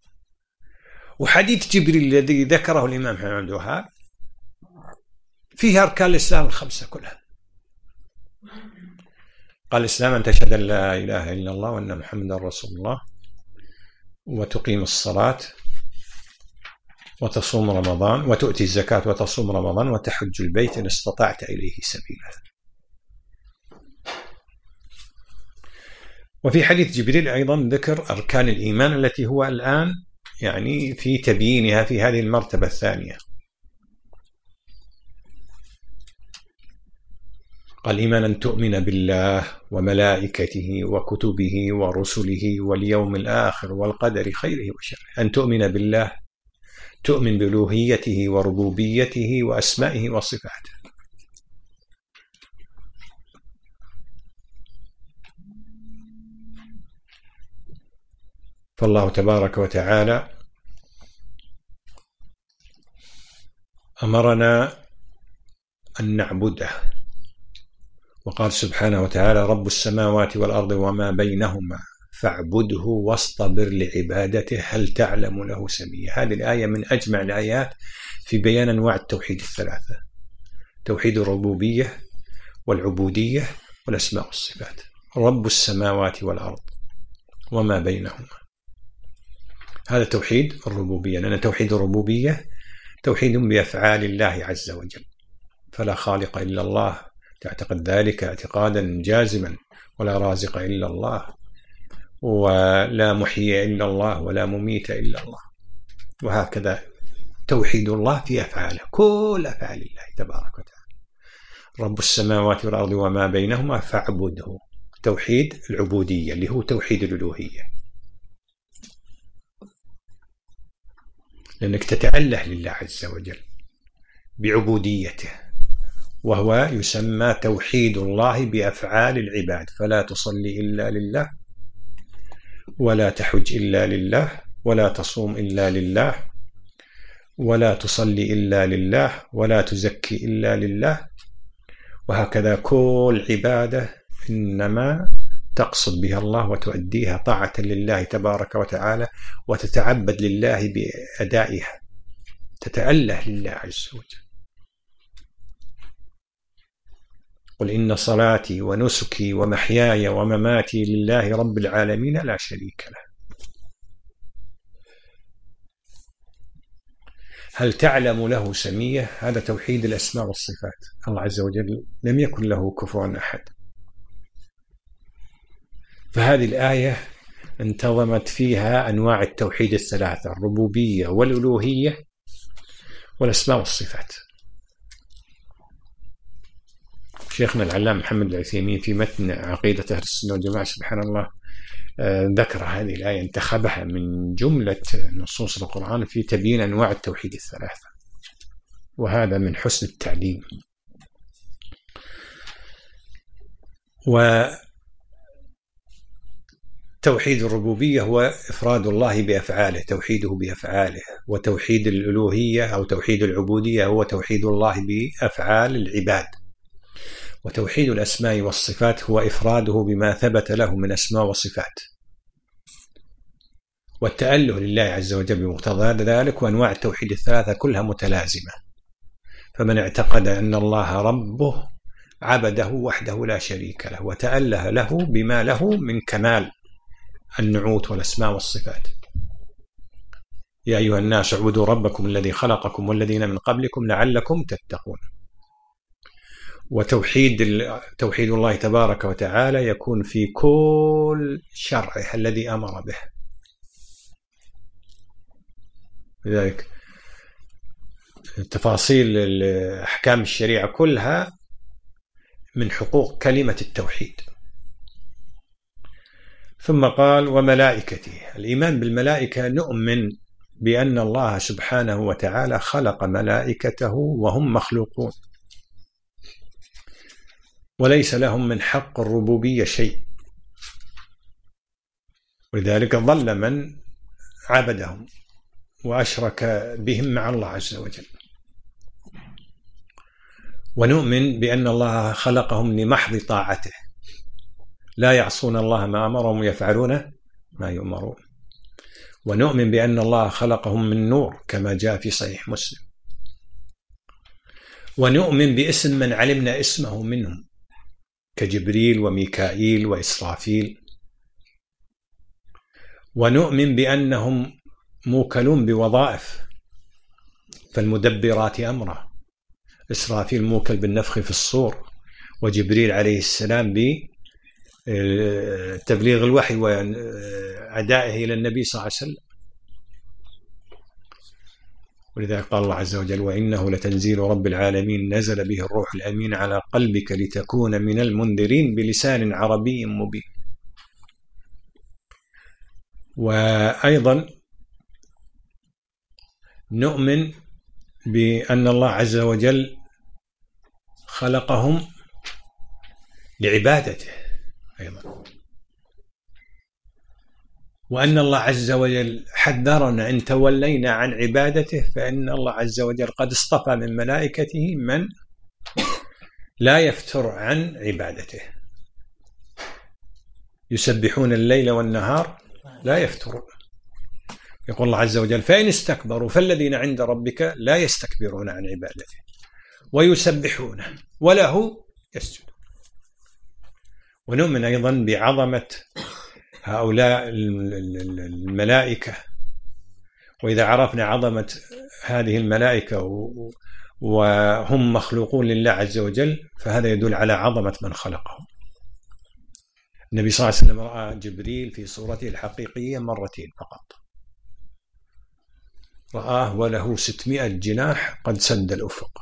وحديث جبريل الذي ذكره الإمام محمد بن عبد الوهاب فيه أركان الإسلام الخمسة كلها. قال الإسلام أن تشهد أن لا إله إلا الله وأن محمدا رسول الله، وتقيم الصلاة، وتصوم رمضان، وتؤتي الزكاة، وتصوم رمضان، وتحج البيت إن استطعت إليه سبيلا. وفي حديث جبريل أيضا ذكر أركان الإيمان التي هو الآن يعني في تبيينها في هذه المرتبة الثانية. قال إيمان أن تؤمن بالله وملائكته وكتبه ورسله واليوم الآخر والقدر خيره وشره. أن تؤمن بالله، تؤمن بألوهيته وربوبيته وأسمائه وصفاته. فالله تبارك وتعالى أمرنا أن نعبده، وقال سبحانه وتعالى رب السماوات والأرض وما بينهما فاعبده واصطبر لعبادته هل تعلم له سميا. هذه الآية من أجمع الآيات في بيان أنواع التوحيد الثلاثة: توحيد الربوبية والعبودية والأسماء والصفات. رب السماوات والأرض وما بينهما، هذا توحيد الربوبية، لأن توحيد الربوبية توحيد بأفعال الله عز وجل، فلا خالق إلا الله، تعتقد ذلك اعتقادا جازما، ولا رازق إلا الله، ولا محيي إلا الله، ولا مميت إلا الله. وهكذا توحيد الله في أفعاله، كل أفعال الله تبارك وتعالى. رب السماوات والأرض وما بينهما فاعبده، توحيد العبودية اللي هو توحيد الألوهية، لأنك تتأله لله عز وجل بعبوديته، وهو يسمى توحيد الله بأفعال العباد. فلا تصلي إلا لله، ولا تحج إلا لله، ولا تصوم إلا لله، ولا تصلي إلا لله، ولا تزكي إلا لله. وهكذا كل عبادة إنما تقصد بها الله وتؤديها طاعة لله تبارك وتعالى، وتتعبد لله بأدائها، تتأله لله عز وجل. قل إن صلاتي ونسكي ومحياي ومماتي لله رب العالمين لا شريك له. هل تعلم له سمية؟ هذا توحيد الأسماء والصفات. الله عز وجل لم يكن له كفوا أحد. فهذه الآية انتظمت فيها أنواع التوحيد الثلاثة: الربوبية والألوهية والأسماء والصفات. شيخنا العلامة محمد العثيمين في متن عقيدة أهل السنة والجماعة سبحان الله ذكر هذه الآية، انتخبها من جملة نصوص القرآن في تبيين أنواع التوحيد الثلاثة، وهذا من حسن التعليم. وتوحيد الربوبية هو إفراد الله بأفعاله، توحيده بأفعاله. وتوحيد الألوهية أو توحيد العبودية هو توحيد الله بأفعال العباد. وتوحيد الأسماء والصفات هو إفراده بما ثبت له من أسماء وصفات، والتأله لله عز وجل بمقتضى ذلك، وأنواع التوحيد الثلاثة كلها متلازمة. فمن اعتقد أن الله ربه عبده وحده لا شريك له، وتأله له بما له من كمال النعوت والأسماء والصفات. يا أيها الناس اعبدوا ربكم الذي خلقكم والذين من قبلكم لعلكم تتقون. وتوحيد توحيد الله تبارك وتعالى يكون في كل شرعه الذي أمر به. لذلك تفاصيل أحكام الشريعة كلها من حقوق كلمة التوحيد. ثم قال وملائكته. الإيمان بالملائكة، نؤمن بأن الله سبحانه وتعالى خلق ملائكته وهم مخلوقون، وليس لهم من حق الربوبية شيء، ولذلك ضل من عبدهم وأشرك بهم مع الله عز وجل. ونؤمن بأن الله خلقهم لمحض طاعته، لا يعصون الله ما أمرهم ويفعلون ما يؤمرون. ونؤمن بأن الله خلقهم من نور كما جاء في صحيح مسلم. ونؤمن باسم من علمنا اسمه منهم كجبريل وميكائيل وإسرافيل. ونؤمن بأنهم موكلون بوظائف، فالمدبرات أمره، إسرافيل موكل بالنفخ في الصور، وجبريل عليه السلام بتبليغ الوحي وأدائه إلى النبي صلى الله عليه وسلم. ولذلك قال الله عز وجل وإنه لتنزيل رب العالمين نزل به الروح الأمين على قلبك لتكون من المنذرين بلسان عربي مبين. وأيضا نؤمن بأن الله عز وجل خلقهم لعبادته أيضا، وأن الله عز وجل حذرنا إن تولينا عن عبادته فإن الله عز وجل قد اصطفى من ملائكته من لا يفتر عن عبادته، يسبحون الليل والنهار لا يفترون. يقول الله عز وجل فإن استكبروا فالذين عند ربك لا يستكبرون عن عبادته ويسبحونه وله يسجد. ونؤمن أيضا بعظمة هؤلاء الملائكة، وإذا عرفنا عظمة هذه الملائكة وهم مخلوقون لله عز وجل فهذا يدل على عظمة من خلقهم. النبي صلى الله عليه وسلم رأى جبريل في صورته الحقيقية مرتين فقط، رآه وله ستمائة جناح قد سد الأفق.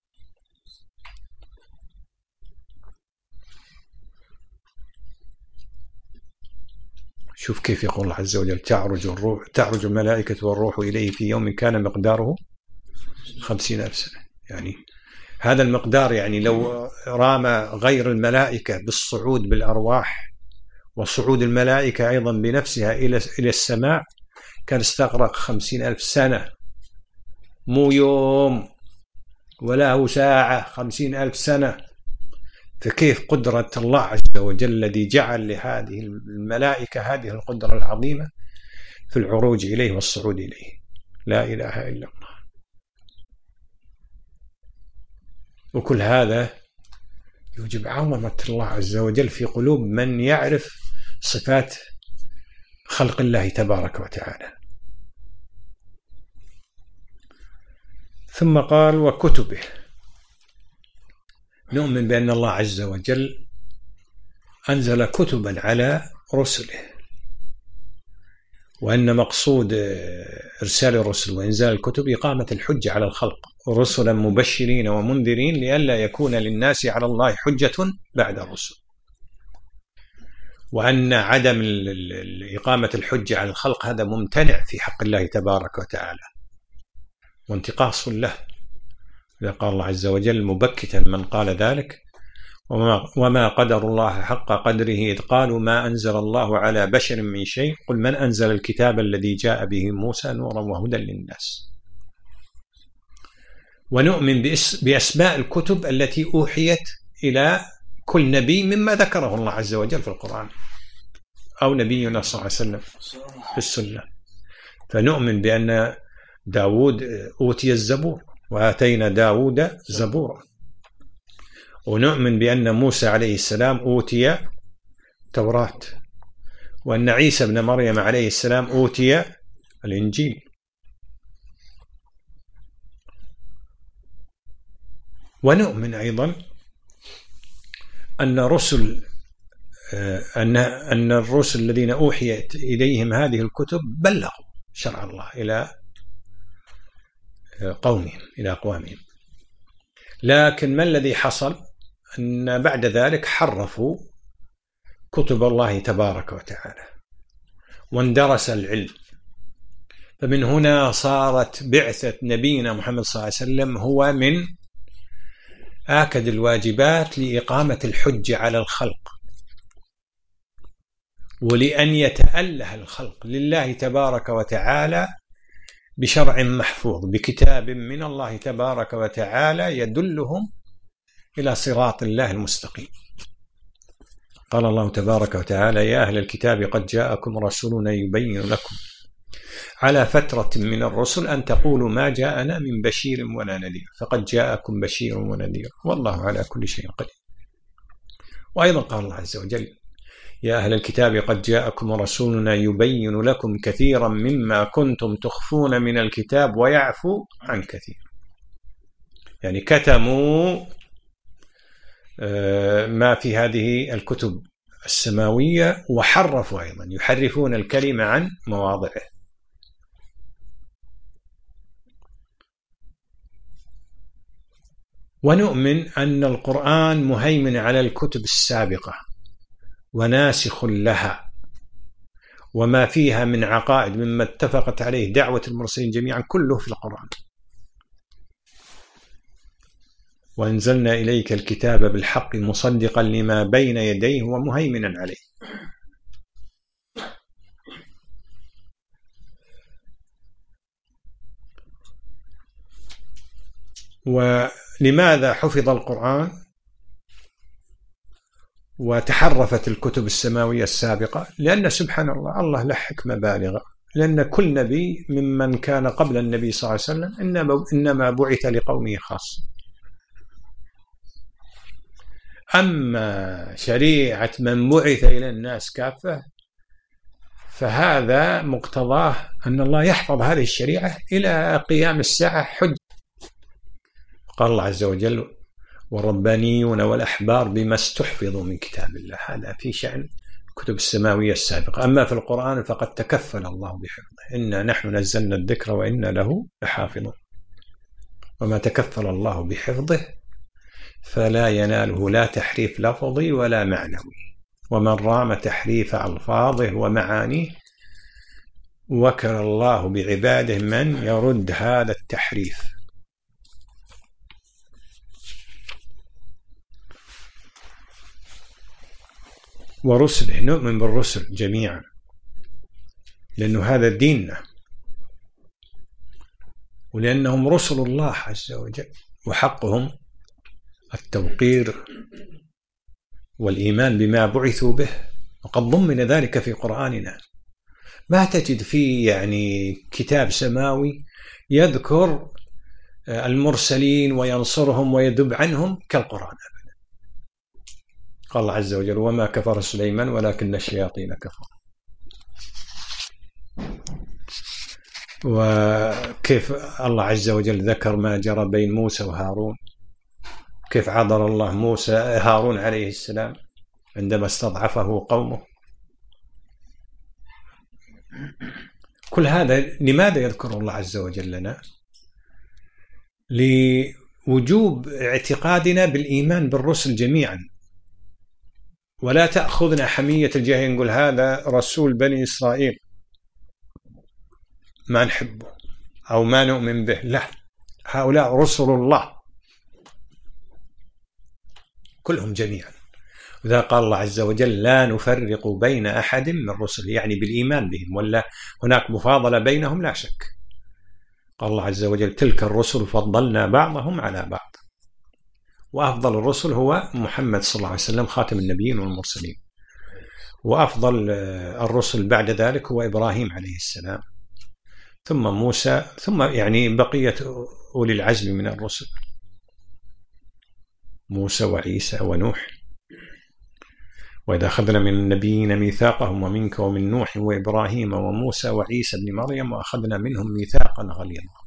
شوف كيف يقول الله عز وجل تعرج الروح تعرج الملائكة والروح إليه في يوم كان مقداره خمسين ألف سنة. يعني هذا المقدار، يعني لو رام غير الملائكة بالصعود بالأرواح وصعود الملائكة أيضا بنفسها إلى إلى السماء كان استغرق خمسين ألف سنة، مو يوم ولا هو ساعة، خمسين ألف سنة. فكيف قدرة الله عز وجل الذي جعل لهذه الملائكة هذه القدرة العظيمة في العروج إليه والصعود إليه. لا إله إلا الله. وكل هذا يوجب عظمة الله عز وجل في قلوب من يعرف صفات خلق الله تبارك وتعالى. ثم قال وكتبه. نؤمن بأن الله عز وجل أنزل كتبا على رسله، وأن مقصود إرسال الرسل وإنزال الكتب إقامة الحجة على الخلق، رسلا مبشرين ومنذرين لئلا يكون للناس على الله حجة بعد الرسل. وأن عدم إقامة الحجة على الخلق هذا ممتنع في حق الله تبارك وتعالى وانتقاص له. قال الله عز وجل مبكتا من قال ذلك وما, وما قدر الله حق قدره إذ قالوا ما أنزل الله على بشر من شيء قل من أنزل الكتاب الذي جاء به موسى نورا وهدى للناس. ونؤمن بأسماء الكتب التي أوحيت إلى كل نبي مما ذكره الله عز وجل في القرآن أو نبينا صلى الله عليه وسلم في السنة. فنؤمن بأن داود أوتي الزبور وآتينا داود زبورا، ونؤمن بأن موسى عليه السلام أوتي التوراة، وأن عيسى بن مريم عليه السلام أوتي الإنجيل. ونؤمن أيضا أن رسل أن أن الرسل الذين أوحيت إليهم هذه الكتب بلغوا شرع الله إلى قومهم إلى أقوامهم، لكن ما الذي حصل؟ أن بعد ذلك حرفوا كتب الله تبارك وتعالى واندرس العلم. فمن هنا صارت بعثة نبينا محمد صلى الله عليه وسلم هو من آكد الواجبات لإقامة الحجة على الخلق، ولأن يتأله الخلق لله تبارك وتعالى بشرع محفوظ بكتاب من الله تبارك وتعالى يدلهم إلى صراط الله المستقيم. قال الله تبارك وتعالى: يا أهل الكتاب قد جاءكم رسولنا يبين لكم على فترة من الرسل أن تقولوا ما جاءنا من بشير ولا نذير، فقد جاءكم بشير ونذير والله على كل شيء قدير. وأيضا قال الله عز وجل: يا أهل الكتاب قد جاءكم رسولنا يبين لكم كثيرا مما كنتم تخفون من الكتاب ويعفو عن كثير. يعني كتموا ما في هذه الكتب السماوية وحرفوا أيضا، يحرفون الكلمة عن مواضعه. ونؤمن أن القرآن مهيمن على الكتب السابقة وناسخ لها، وما فيها من عقائد مما اتفقت عليه دعوة المرسلين جميعا كله في القرآن. وأنزلنا إليك الكتاب بالحق مصدقا لما بين يديه ومهيمنا عليه. ولماذا حفظ القرآن وتحرفت الكتب السماوية السابقة؟ لأن سبحان الله الله له حكمة بالغة، لأن كل نبي ممن كان قبل النبي صلى الله عليه وسلم إنما بعث لقومه خاصة. أما شريعة من بعث إلى الناس كافة فهذا مقتضاه أن الله يحفظ هذه الشريعة إلى قيام الساعة حج. قال الله عز وجل: والربانيون والأحبار بما استحفظوا من كتاب الله. هذا في شأن الكتب السماوية السابقة. أما في القرآن فقد تكفل الله بحفظه: إنا نحن نزلنا الذكر وإنا له لحافظون. وما تكفل الله بحفظه فلا يناله لا تحريف لفظي ولا معنوي، ومن رام تحريف ألفاظه ومعانيه وكل الله بعباده من يرد هذا التحريف. ورسله، نؤمن بالرسل جميعا لأنه هذا ديننا، ولأنهم رسل الله عز وجل، وحقهم التوقير والإيمان بما بعثوا به. وقد ضمن ذلك في قرآننا. ما تجد فيه يعني كتاب سماوي يذكر المرسلين وينصرهم ويذب عنهم كالقرآن. قال الله عز وجل: وما كفر سليمان ولكن الشياطين كفروا. وكيف الله عز وجل ذكر ما جرى بين موسى وهارون، كيف عذر الله موسى هارون عليه السلام عندما استضعفه قومه. كل هذا لماذا يذكر الله عز وجل لنا؟ لوجوب اعتقادنا بالإيمان بالرسل جميعا، ولا تأخذنا حمية الجاهل نقول هذا رسول بني إسرائيل ما نحبه أو ما نؤمن به. لا، هؤلاء رسل الله كلهم جميعا. وذا قال الله عز وجل: لا نفرق بين أحد من رسله، يعني بالإيمان بهم، ولا هناك مفاضلة بينهم؟ لا شك. قال الله عز وجل: تلك الرسل فضلنا بعضهم على بعض. وأفضل الرسل هو محمد صلى الله عليه وسلم خاتم النبيين والمرسلين، وأفضل الرسل بعد ذلك هو إبراهيم عليه السلام، ثم موسى، ثم يعني بقية أولي العزم من الرسل، موسى وعيسى ونوح. وإذا أخذنا من النبيين ميثاقهم ومنك ومن نوح وإبراهيم وموسى وعيسى بن مريم وأخذنا منهم ميثاقا غليظا.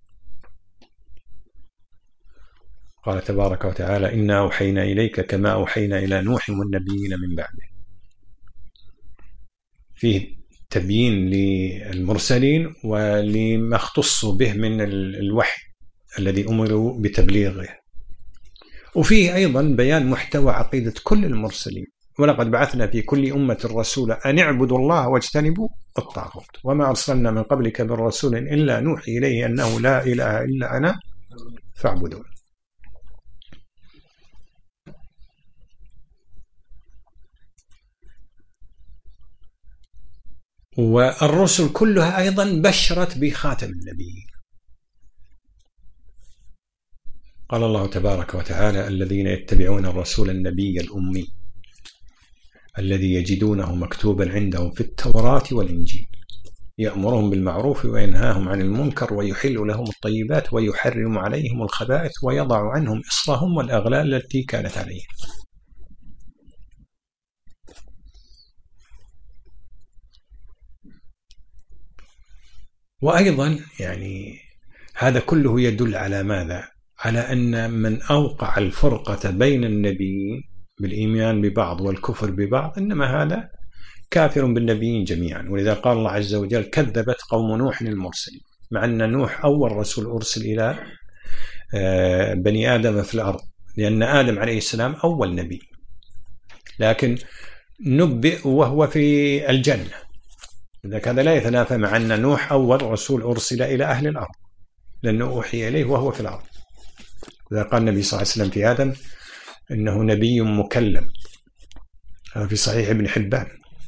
قال تبارك وتعالى: إنا أوحينا إليك كما أوحينا إلى نوح والنبيين من بعده. فيه تبيين للمرسلين ولما اختصوا به من الوحي الذي أمروا بتبليغه، وفيه أيضا بيان محتوى عقيدة كل المرسلين: ولقد بعثنا في كل أمة رسولا أن اعبدوا الله واجتنبوا الطاغوت وما أرسلنا من قبلك من رسول إلا نوحي إليه أنه لا إله إلا أنا فاعبدون. والرسل كلها أيضا بشرت بخاتم النبيين. قال الله تبارك وتعالى: الذين يتبعون الرسول النبي الأمي الذي يجدونه مكتوبا عندهم في التوراة والإنجيل يأمرهم بالمعروف وينهاهم عن المنكر ويحل لهم الطيبات ويحرم عليهم الخبائث ويضع عنهم إصرهم والأغلال التي كانت عليهم. وأيضا يعني هذا كله يدل على ماذا؟ على أن من أوقع الفرقة بين النبيين بالإيمان ببعض والكفر ببعض إنما هذا كافر بالنبيين جميعا. ولذا قال الله عز وجل: كذبت قوم نوح المرسلين، مع أن نوح أول رسول أرسل إلى بني آدم في الأرض، لأن آدم عليه السلام أول نبي، لكن نبئ وهو في الجنة. إذا هذا لا يتنافى مع أن نوح أول رسول أرسل إلى أهل الأرض، لأنه أوحي إليه وهو في الأرض. إذا قال النبي صلى الله عليه وسلم في آدم إنه نبي مكلم، هذا في صحيح ابن حبان.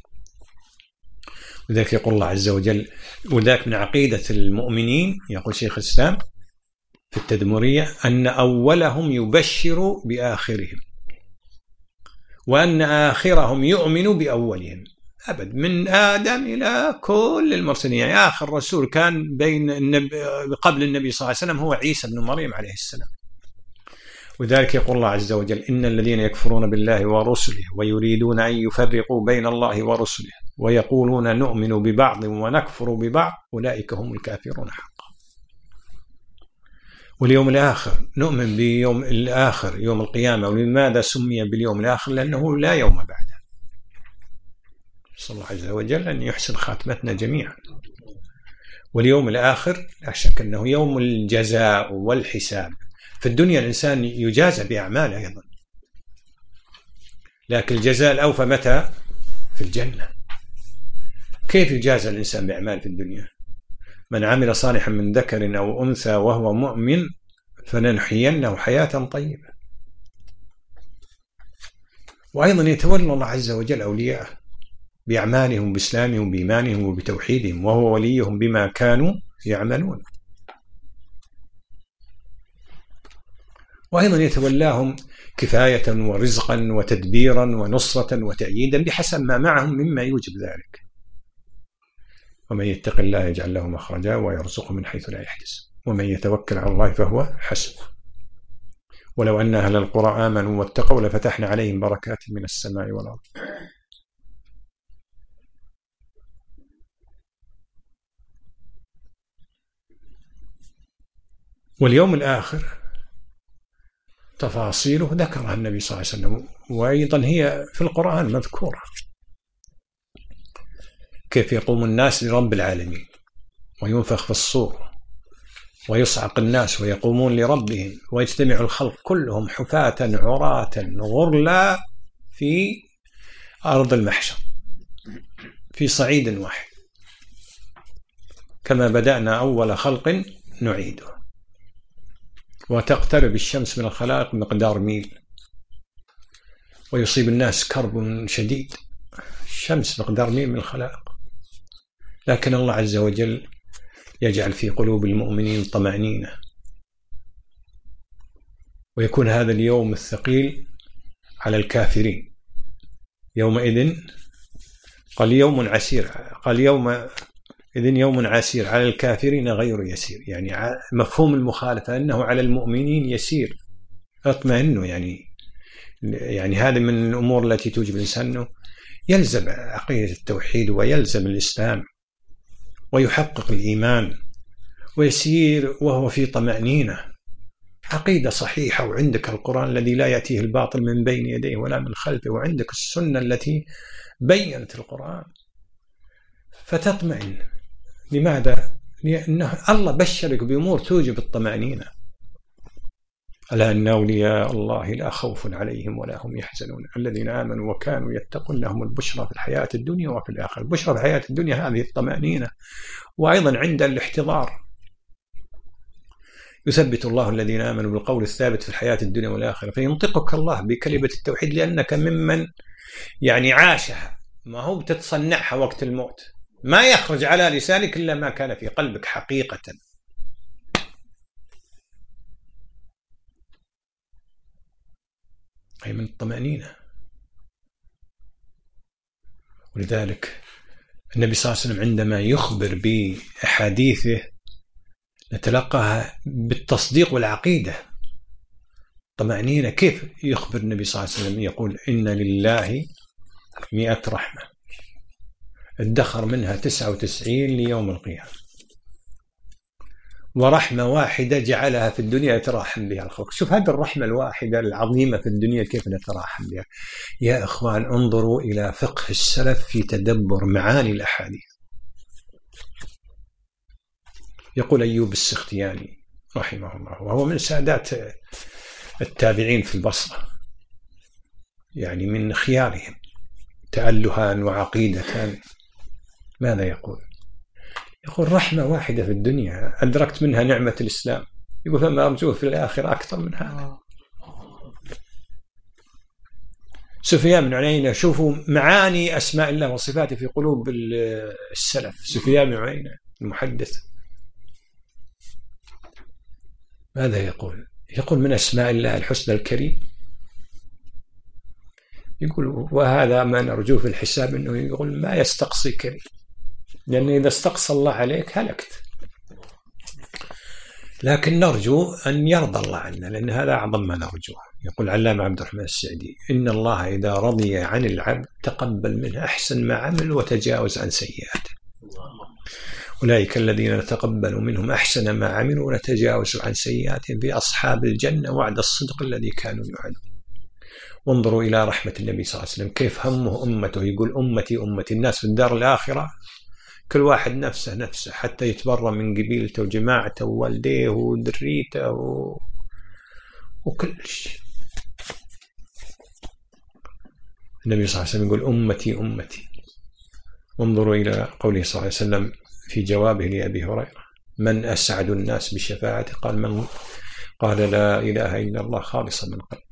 وذلك يقول الله عز وجل: وذاك من عقيدة المؤمنين، يقول شيخ الإسلام في التدمرية، أن أولهم يبشر بآخرهم وأن آخرهم يؤمن بأولهم. أبد، من آدم إلى كل المرسلين. يعني آخر رسول كان بين النبي قبل النبي صلى الله عليه وسلم هو عيسى بن مريم عليه السلام. وذلك يقول الله عز وجل: إن الذين يكفرون بالله ورسله ويريدون أن يفرقوا بين الله ورسله ويقولون نؤمن ببعض ونكفر ببعض أولئك هم الكافرون حقا. واليوم الآخر نؤمن بيوم الآخر يوم القيامة. ولماذا سمي باليوم الآخر؟ لأنه لا يوم بعده. صلى الله عز وجل أن يحسن خاتمتنا جميعا. واليوم الآخر لا شك أنه يوم الجزاء والحساب. في الدنيا الإنسان يجازى بأعماله أيضا، لكن الجزاء الأوفى متى؟ في الجنة. كيف يجازى الإنسان بأعمال في الدنيا؟ من عمل صالحا من ذكر أو أنثى وهو مؤمن فلنحيينه حياة طيبة. وأيضا يتولى الله عز وجل أولياءه بأعمالهم بإسلامهم بإيمانهم وبتوحيدهم، وهو وليهم بما كانوا يعملون. وأيضا يتولاهم كفاية ورزقا وتدبيرا ونصرة وتأييدا بحسب ما معهم مما يوجب ذلك. ومن يتق الله يجعل له مخرجا ويرزقه من حيث لا يحتسب ومن يتوكل على الله فهو حسبه. ولو أن أهل القرى آمنوا واتقوا لفتحنا عليهم بركات من السماء والأرض. واليوم الآخر تفاصيله ذكرها النبي صلى الله عليه وسلم، وأيضا هي في القرآن مذكورة: كيف يقوم الناس لرب العالمين وينفخ في الصور ويصعق الناس ويقومون لربهم ويجتمع الخلق كلهم حفاة عراة غرلا في أرض المحشر في صعيد واحد، كما بدأنا أول خلق نعيده. وتقترب الشمس من الخلائق مقدار ميل، ويصيب الناس كرب شديد، الشمس مقدار ميل من الخلائق، لكن الله عز وجل يجعل في قلوب المؤمنين طمأنينة ويكون هذا اليوم الثقيل على الكافرين. يومئذ قال يوم عسير، قال يوم إذن يوم عسير على الكافرين غير يسير، يعني مفهوم المخالفة أنه على المؤمنين يسير. اطمئنوا، يعني يعني هذا من الأمور التي توجب الإنسان أنه يلزم عقيدة التوحيد ويلزم الإسلام ويحقق الإيمان ويسير وهو في طمأنينة، عقيدة صحيحة، وعندك القرآن الذي لا يأتيه الباطل من بين يديه ولا من خلفه، وعندك السنة التي بيّنت القرآن، فتطمئن. لماذا؟ لأنه الله بشرك بأمور توجب الطمأنينة. ألا إن أولياء الله لا خوف عليهم ولا هم يحزنون الذين آمنوا وكانوا يتقون لهم البشرى في الحياة الدنيا وفي الآخرة. البشرى في الحياة الدنيا هذه الطمأنينة، وأيضا عند الاحتضار يثبت الله الذين آمنوا بالقول الثابت في الحياة الدنيا والآخرة، فينطقك الله بكلمة التوحيد لأنك ممن يعني عاشها، ما هو تتصنعها وقت الموت، ما يخرج على لسانك إلا ما كان في قلبك حقيقة. أي من الطمأنينة. ولذلك النبي صلى الله عليه وسلم عندما يخبر بأحاديثه نتلقاها بالتصديق والعقيدة. طمأنينة كيف يخبر النبي صلى الله عليه وسلم؟ يقول إن لله مئة رحمة ادخر منها تسعة وتسعين ليوم القيامة، ورحمة واحدة جعلها في الدنيا يتراحم بها الخلق. شوف هذه الرحمة الواحدة العظيمة في الدنيا كيف نتراحم بها. يا إخوان انظروا إلى فقه السلف في تدبر معاني الأحاديث. يقول أيوب السختياني رحمه الله، وهو من سادات التابعين في البصرة، يعني من خيارهم تألها وعقيدة، ماذا يقول؟ يقول رحمة واحدة في الدنيا أدركت منها نعمة الإسلام، يقول فما أرجوه في الآخرة أكثر من هذا. سفيان بن عيينة، شوفوا معاني أسماء الله وصفاته في قلوب السلف. سفيان بن عيينة المحدث ماذا يقول؟ يقول من أسماء الله الحسنى الكريم. يقول وهذا ما نرجوه في الحساب، أنه يقول ما يستقصي كريم، لأن إذا استقصى الله عليك هلكت. لكن نرجو أن يرضى الله عنا، لأن هذا أعظم ما نرجوه. يقول علامة عبد الرحمن السعدي إن الله إذا رضي عن العبد تقبل منه أحسن ما عمل وتجاوز عن سيئاته. أولئك الذين نتقبل منهم أحسن ما عملوا ونتجاوز عن سيئاتهم بأصحاب الجنة وعد الصدق الذي كانوا يوعدون. وانظروا إلى رحمة النبي صلى الله عليه وسلم كيف همه أمته، يقول أمتي أمتي. الناس في الدار الآخرة كل واحد نفسه نفسه، حتى يتبرى من قبيلته وجماعته ووالديه وذريته و... وكل شيء. النبي صلى الله عليه وسلم يقول أمتي أمتي. وانظروا إلى قوله صلى الله عليه وسلم في جوابه لأبي هريرة من أسعد الناس بشفاعته؟ قال من قال لا إله إلا الله خالصا من قلبه.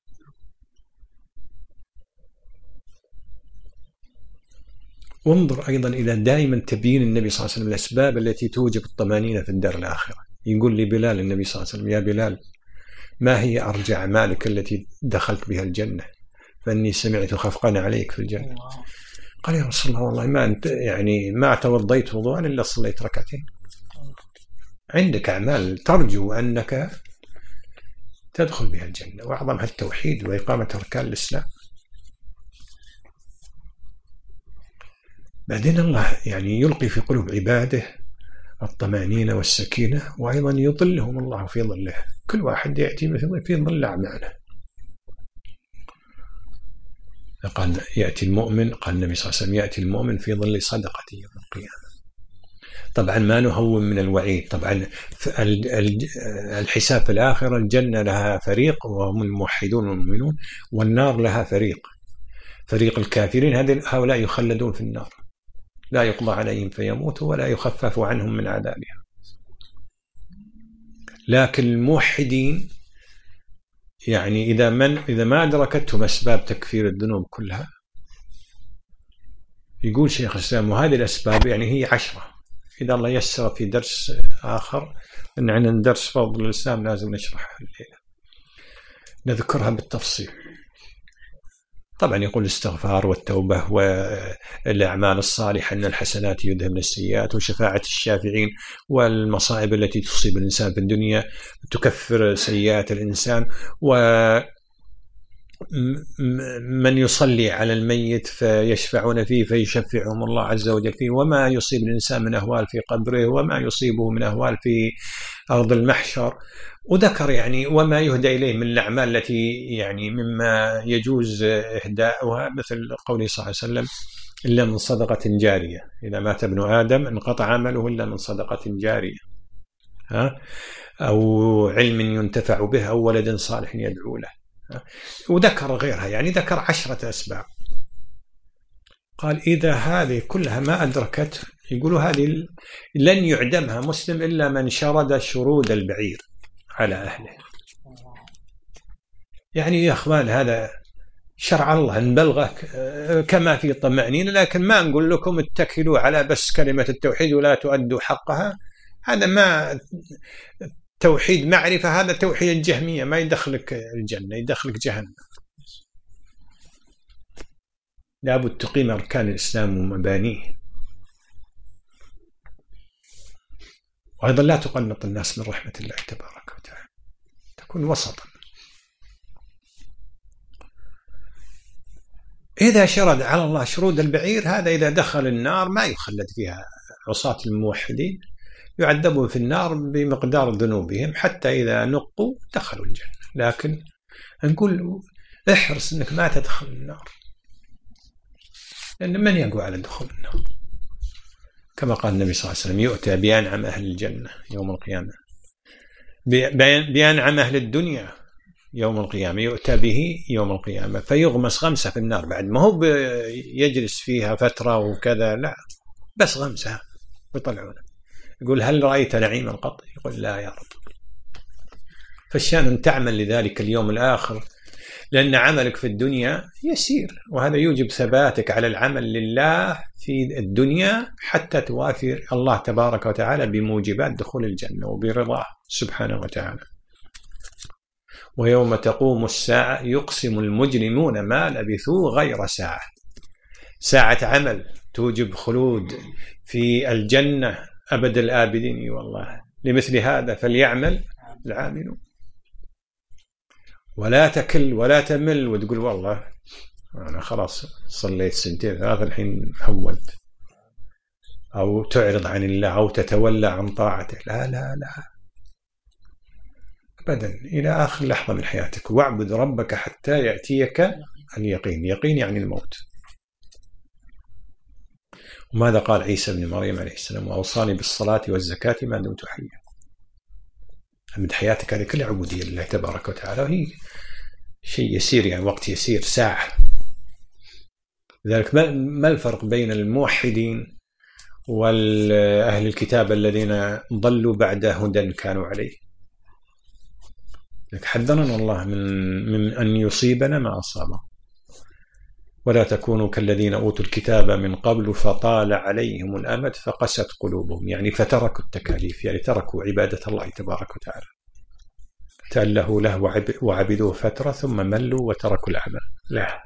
وانظر أيضا إلى دائما تبيين النبي صلى الله عليه وسلم الأسباب التي توجب الطمأنينة في الدار الآخرة. يقول لبلال النبي صلى الله عليه وسلم يا بلال ما هي أرجع أعمالك التي دخلت بها الجنة؟ فإني سمعت خفقان عليك في الجنة. قال يا رسول الله والله ما أنت يعني ما توضيت وضوءا إلا صليت ركعتين. عندك أعمال ترجو أنك تدخل بها الجنة، وأعظمها التوحيد وإقامة أركان الإسلام. بعدين الله يعني يلقي في قلوب عباده الطمأنينة والسكينة، وأيضا يظلهم الله في ظله، كل واحد يأتي في ظل أعماله. قال يأتي المؤمن، قال النبي صلى الله عليه وسلم يأتي المؤمن في ظل صدقته يوم القيامة. طبعا ما نهون من الوعيد. طبعا الحساب في الآخرة الجنة لها فريق وهم الموحدون والمؤمنون، والنار لها فريق، فريق الكافرين هؤلاء يخلدون في النار لا يقضى عليهم فيموتوا ولا يخفف عنهم من عذابها. لكن الموحدين يعني إذا من إذا ما أدركتهم أسباب تكفير الذنوب كلها، يقول شيخ الإسلام وهذه الأسباب يعني هي عشرة. إذا الله يسر في درس آخر، إن عندنا درس فضل الإسلام لازم نشرح الليلة. نذكرها بالتفصيل. طبعا يقول الاستغفار والتوبة والأعمال الصالحة أن الحسنات يذهبن السيئات، وشفاعة الشافعين، والمصائب التي تصيب الإنسان في الدنيا تكفر سيئات الإنسان، ومن يصلي على الميت فيشفعون فيه فيشفعهم الله عز وجل فيه، وما يصيب الإنسان من أهوال في قبره، وما يصيبه من أهوال في أرض المحشر. وذكر يعني وما يهدى إليه من الأعمال التي يعني مما يجوز إهداؤها، مثل قوله صلى الله عليه وسلم: إلا من صدقة جارية، إذا مات ابن آدم انقطع عمله إلا من صدقة جارية، ها، أو علم ينتفع به، أو ولد صالح يدعو له. وذكر غيرها، يعني ذكر عشرة أسباب. قال إذا هذه كلها ما أدركت، يقولوا هذه لن يعدمها مسلم إلا من شرد شرود البعير على أهله. يعني يا أخوان هذا شرع الله نبلغه كما في طمأنينة، لكن ما نقول لكم اتكلوا على بس كلمة التوحيد ولا تؤدوا حقها. هذا ما توحيد معرفة، هذا توحيد الجهمية، ما يدخلك الجنة، يدخلك جهنم. لابد تقيم أركان الإسلام ومبانيه. وأيضا لا تقنط الناس من رحمة الله تبارك وتعالى، تكون وسطا. إذا شرد على الله شرود البعير، هذا إذا دخل النار ما يخلد فيها. عصاة الموحدين يعذبون في النار بمقدار ذنوبهم، حتى إذا نقوا دخلوا الجنة. لكن نقول احرص أنك ما تدخل النار، لأن من يقوى على دخول النار؟ كما قال النبي صلى الله عليه وسلم: يؤتى بأنعم أهل الجنة يوم القيامة، بأنعم أهل الدنيا يوم القيامة، يؤتى به يوم القيامة فيغمس غمسة في النار، بعد ما هو يجلس فيها فترة وكذا، لا، بس غمسة ويطلعونه. يقول: هل رأيت نعيما قط؟ يقول: لا يا رب. فالشان أن تعمل لذلك اليوم الآخر، لأن عملك في الدنيا يسير، وهذا يوجب ثباتك على العمل لله في الدنيا حتى توافر الله تبارك وتعالى بموجبات دخول الجنة وبرضاه سبحانه وتعالى. ويوم تقوم الساعة يقسم المجرمون ما لبثوا غير ساعة. ساعة عمل توجب خلود في الجنة أبد الآبدين. والله لمثل هذا فليعمل العاملون. ولا تكل ولا تمل وتقول والله أنا خلاص صليت سنتين ثلاثة الحين هولت، أو تعرض عن الله أو تتولى عن طاعته. لا لا لا أبدا، إلى آخر لحظة من حياتك. واعبد ربك حتى يأتيك اليقين. يقين يعني الموت. وماذا قال عيسى بن مريم عليه السلام: وأوصاني بالصلاة والزكاة ما دمت حيا. من حياتك هذه كل عبودية لله تبارك وتعالى، وهي شيء يسير، يعني وقت يسير، ساعة. لذلك ما الفرق بين الموحدين والأهل الكتاب الذين ضلوا بعد هدى كانوا عليه؟ حذرنا الله من من أن يصيبنا ما أصابه. ولا تكونوا كالذين أوتوا الكتاب من قبل فطال عليهم الأمد فقست قلوبهم، يعني فتركوا التكاليف، يعني تركوا عبادة الله تبارك وتعالى، تألهوا له وعبدوه فترة ثم ملوا وتركوا العمل. لا،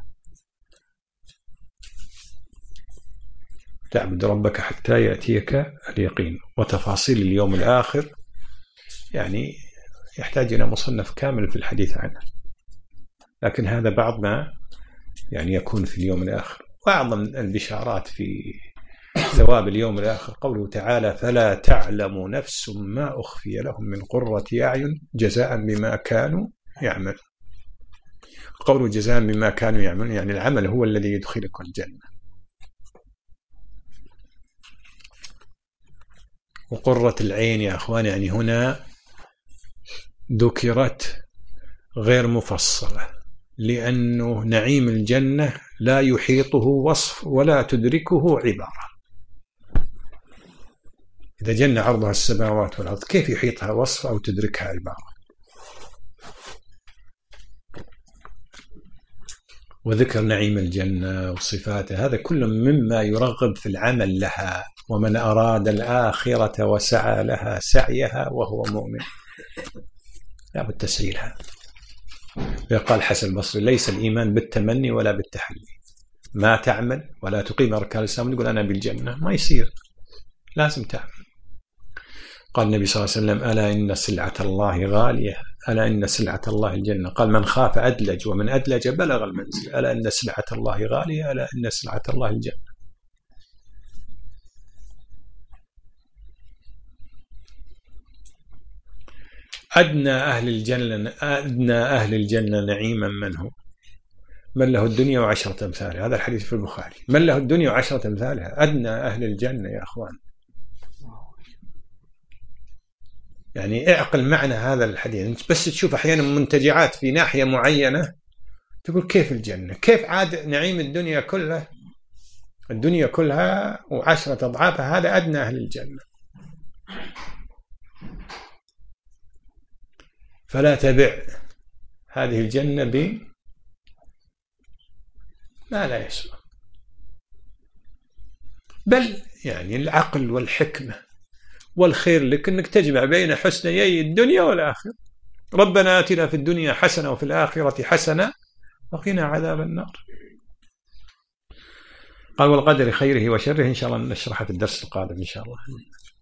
تعبد ربك حتى يأتيك اليقين. وتفاصيل اليوم الآخر يعني يحتاج إلى مصنف كامل في الحديث عنه، لكن هذا بعض ما يعني يكون في اليوم الآخر. وأعظم البشارات في ثواب اليوم الآخر قوله تعالى: فلا تعلم نفس ما أخفي لهم من قرة أعين جزاء بما كانوا يعملون. قوله جزاء بما كانوا يعملون يعني العمل هو الذي يدخلك الجنة. وقرة العين يا أخوان يعني هنا ذكرت غير مفصلة، لأنه نعيم الجنة لا يحيطه وصف ولا تدركه عبارة. إذا جنة عرضها السماوات والأرض كيف يحيطها وصف أو تدركها عبارة؟ وذكر نعيم الجنة وصفاته هذا كله مما يرغب في العمل لها. ومن أراد الآخرة وسعى لها سعيها وهو مؤمن، لا بد تسهيلها. قال حسن البصري: ليس الإيمان بالتمني ولا بالتحلي، ما تعمل ولا تقيم أركان الإسلام تقول أنا بالجنة، ما يصير، لازم تعمل. قال النبي صلى الله عليه وسلم: ألا إن سلعة الله غالية، ألا إن سلعة الله الجنة. قال: من خاف أدلج ومن أدلج بلغ المنزل، ألا إن سلعة الله غالية، ألا إن سلعة الله الجنة. أدنى أهل الجنة أدنى أهل الجنة نعيما من هو؟ من له الدنيا وعشرة أمثالها. هذا الحديث في البخاري. من له الدنيا وعشرة أمثالها، أدنى أهل الجنة يا أخوان. يعني اعقل معنى هذا الحديث. بس تشوف أحيانا منتجعات في ناحية معينة تقول كيف الجنة، كيف عاد نعيم الدنيا كلها، الدنيا كلها وعشرة أضعافها، هذا أدنى أهل الجنة. فلا تبع هذه الجنة ب ما لا يسوى، بل يعني العقل والحكمة والخير لك أنك تجمع بين حسنيي الدنيا والآخرة. ربنا آتنا في الدنيا حسنة وفي الآخرة حسنة وقنا عذاب النار. قال: والقدر خيره وشره إن شاء الله نشرحها في الدرس القادم إن شاء الله.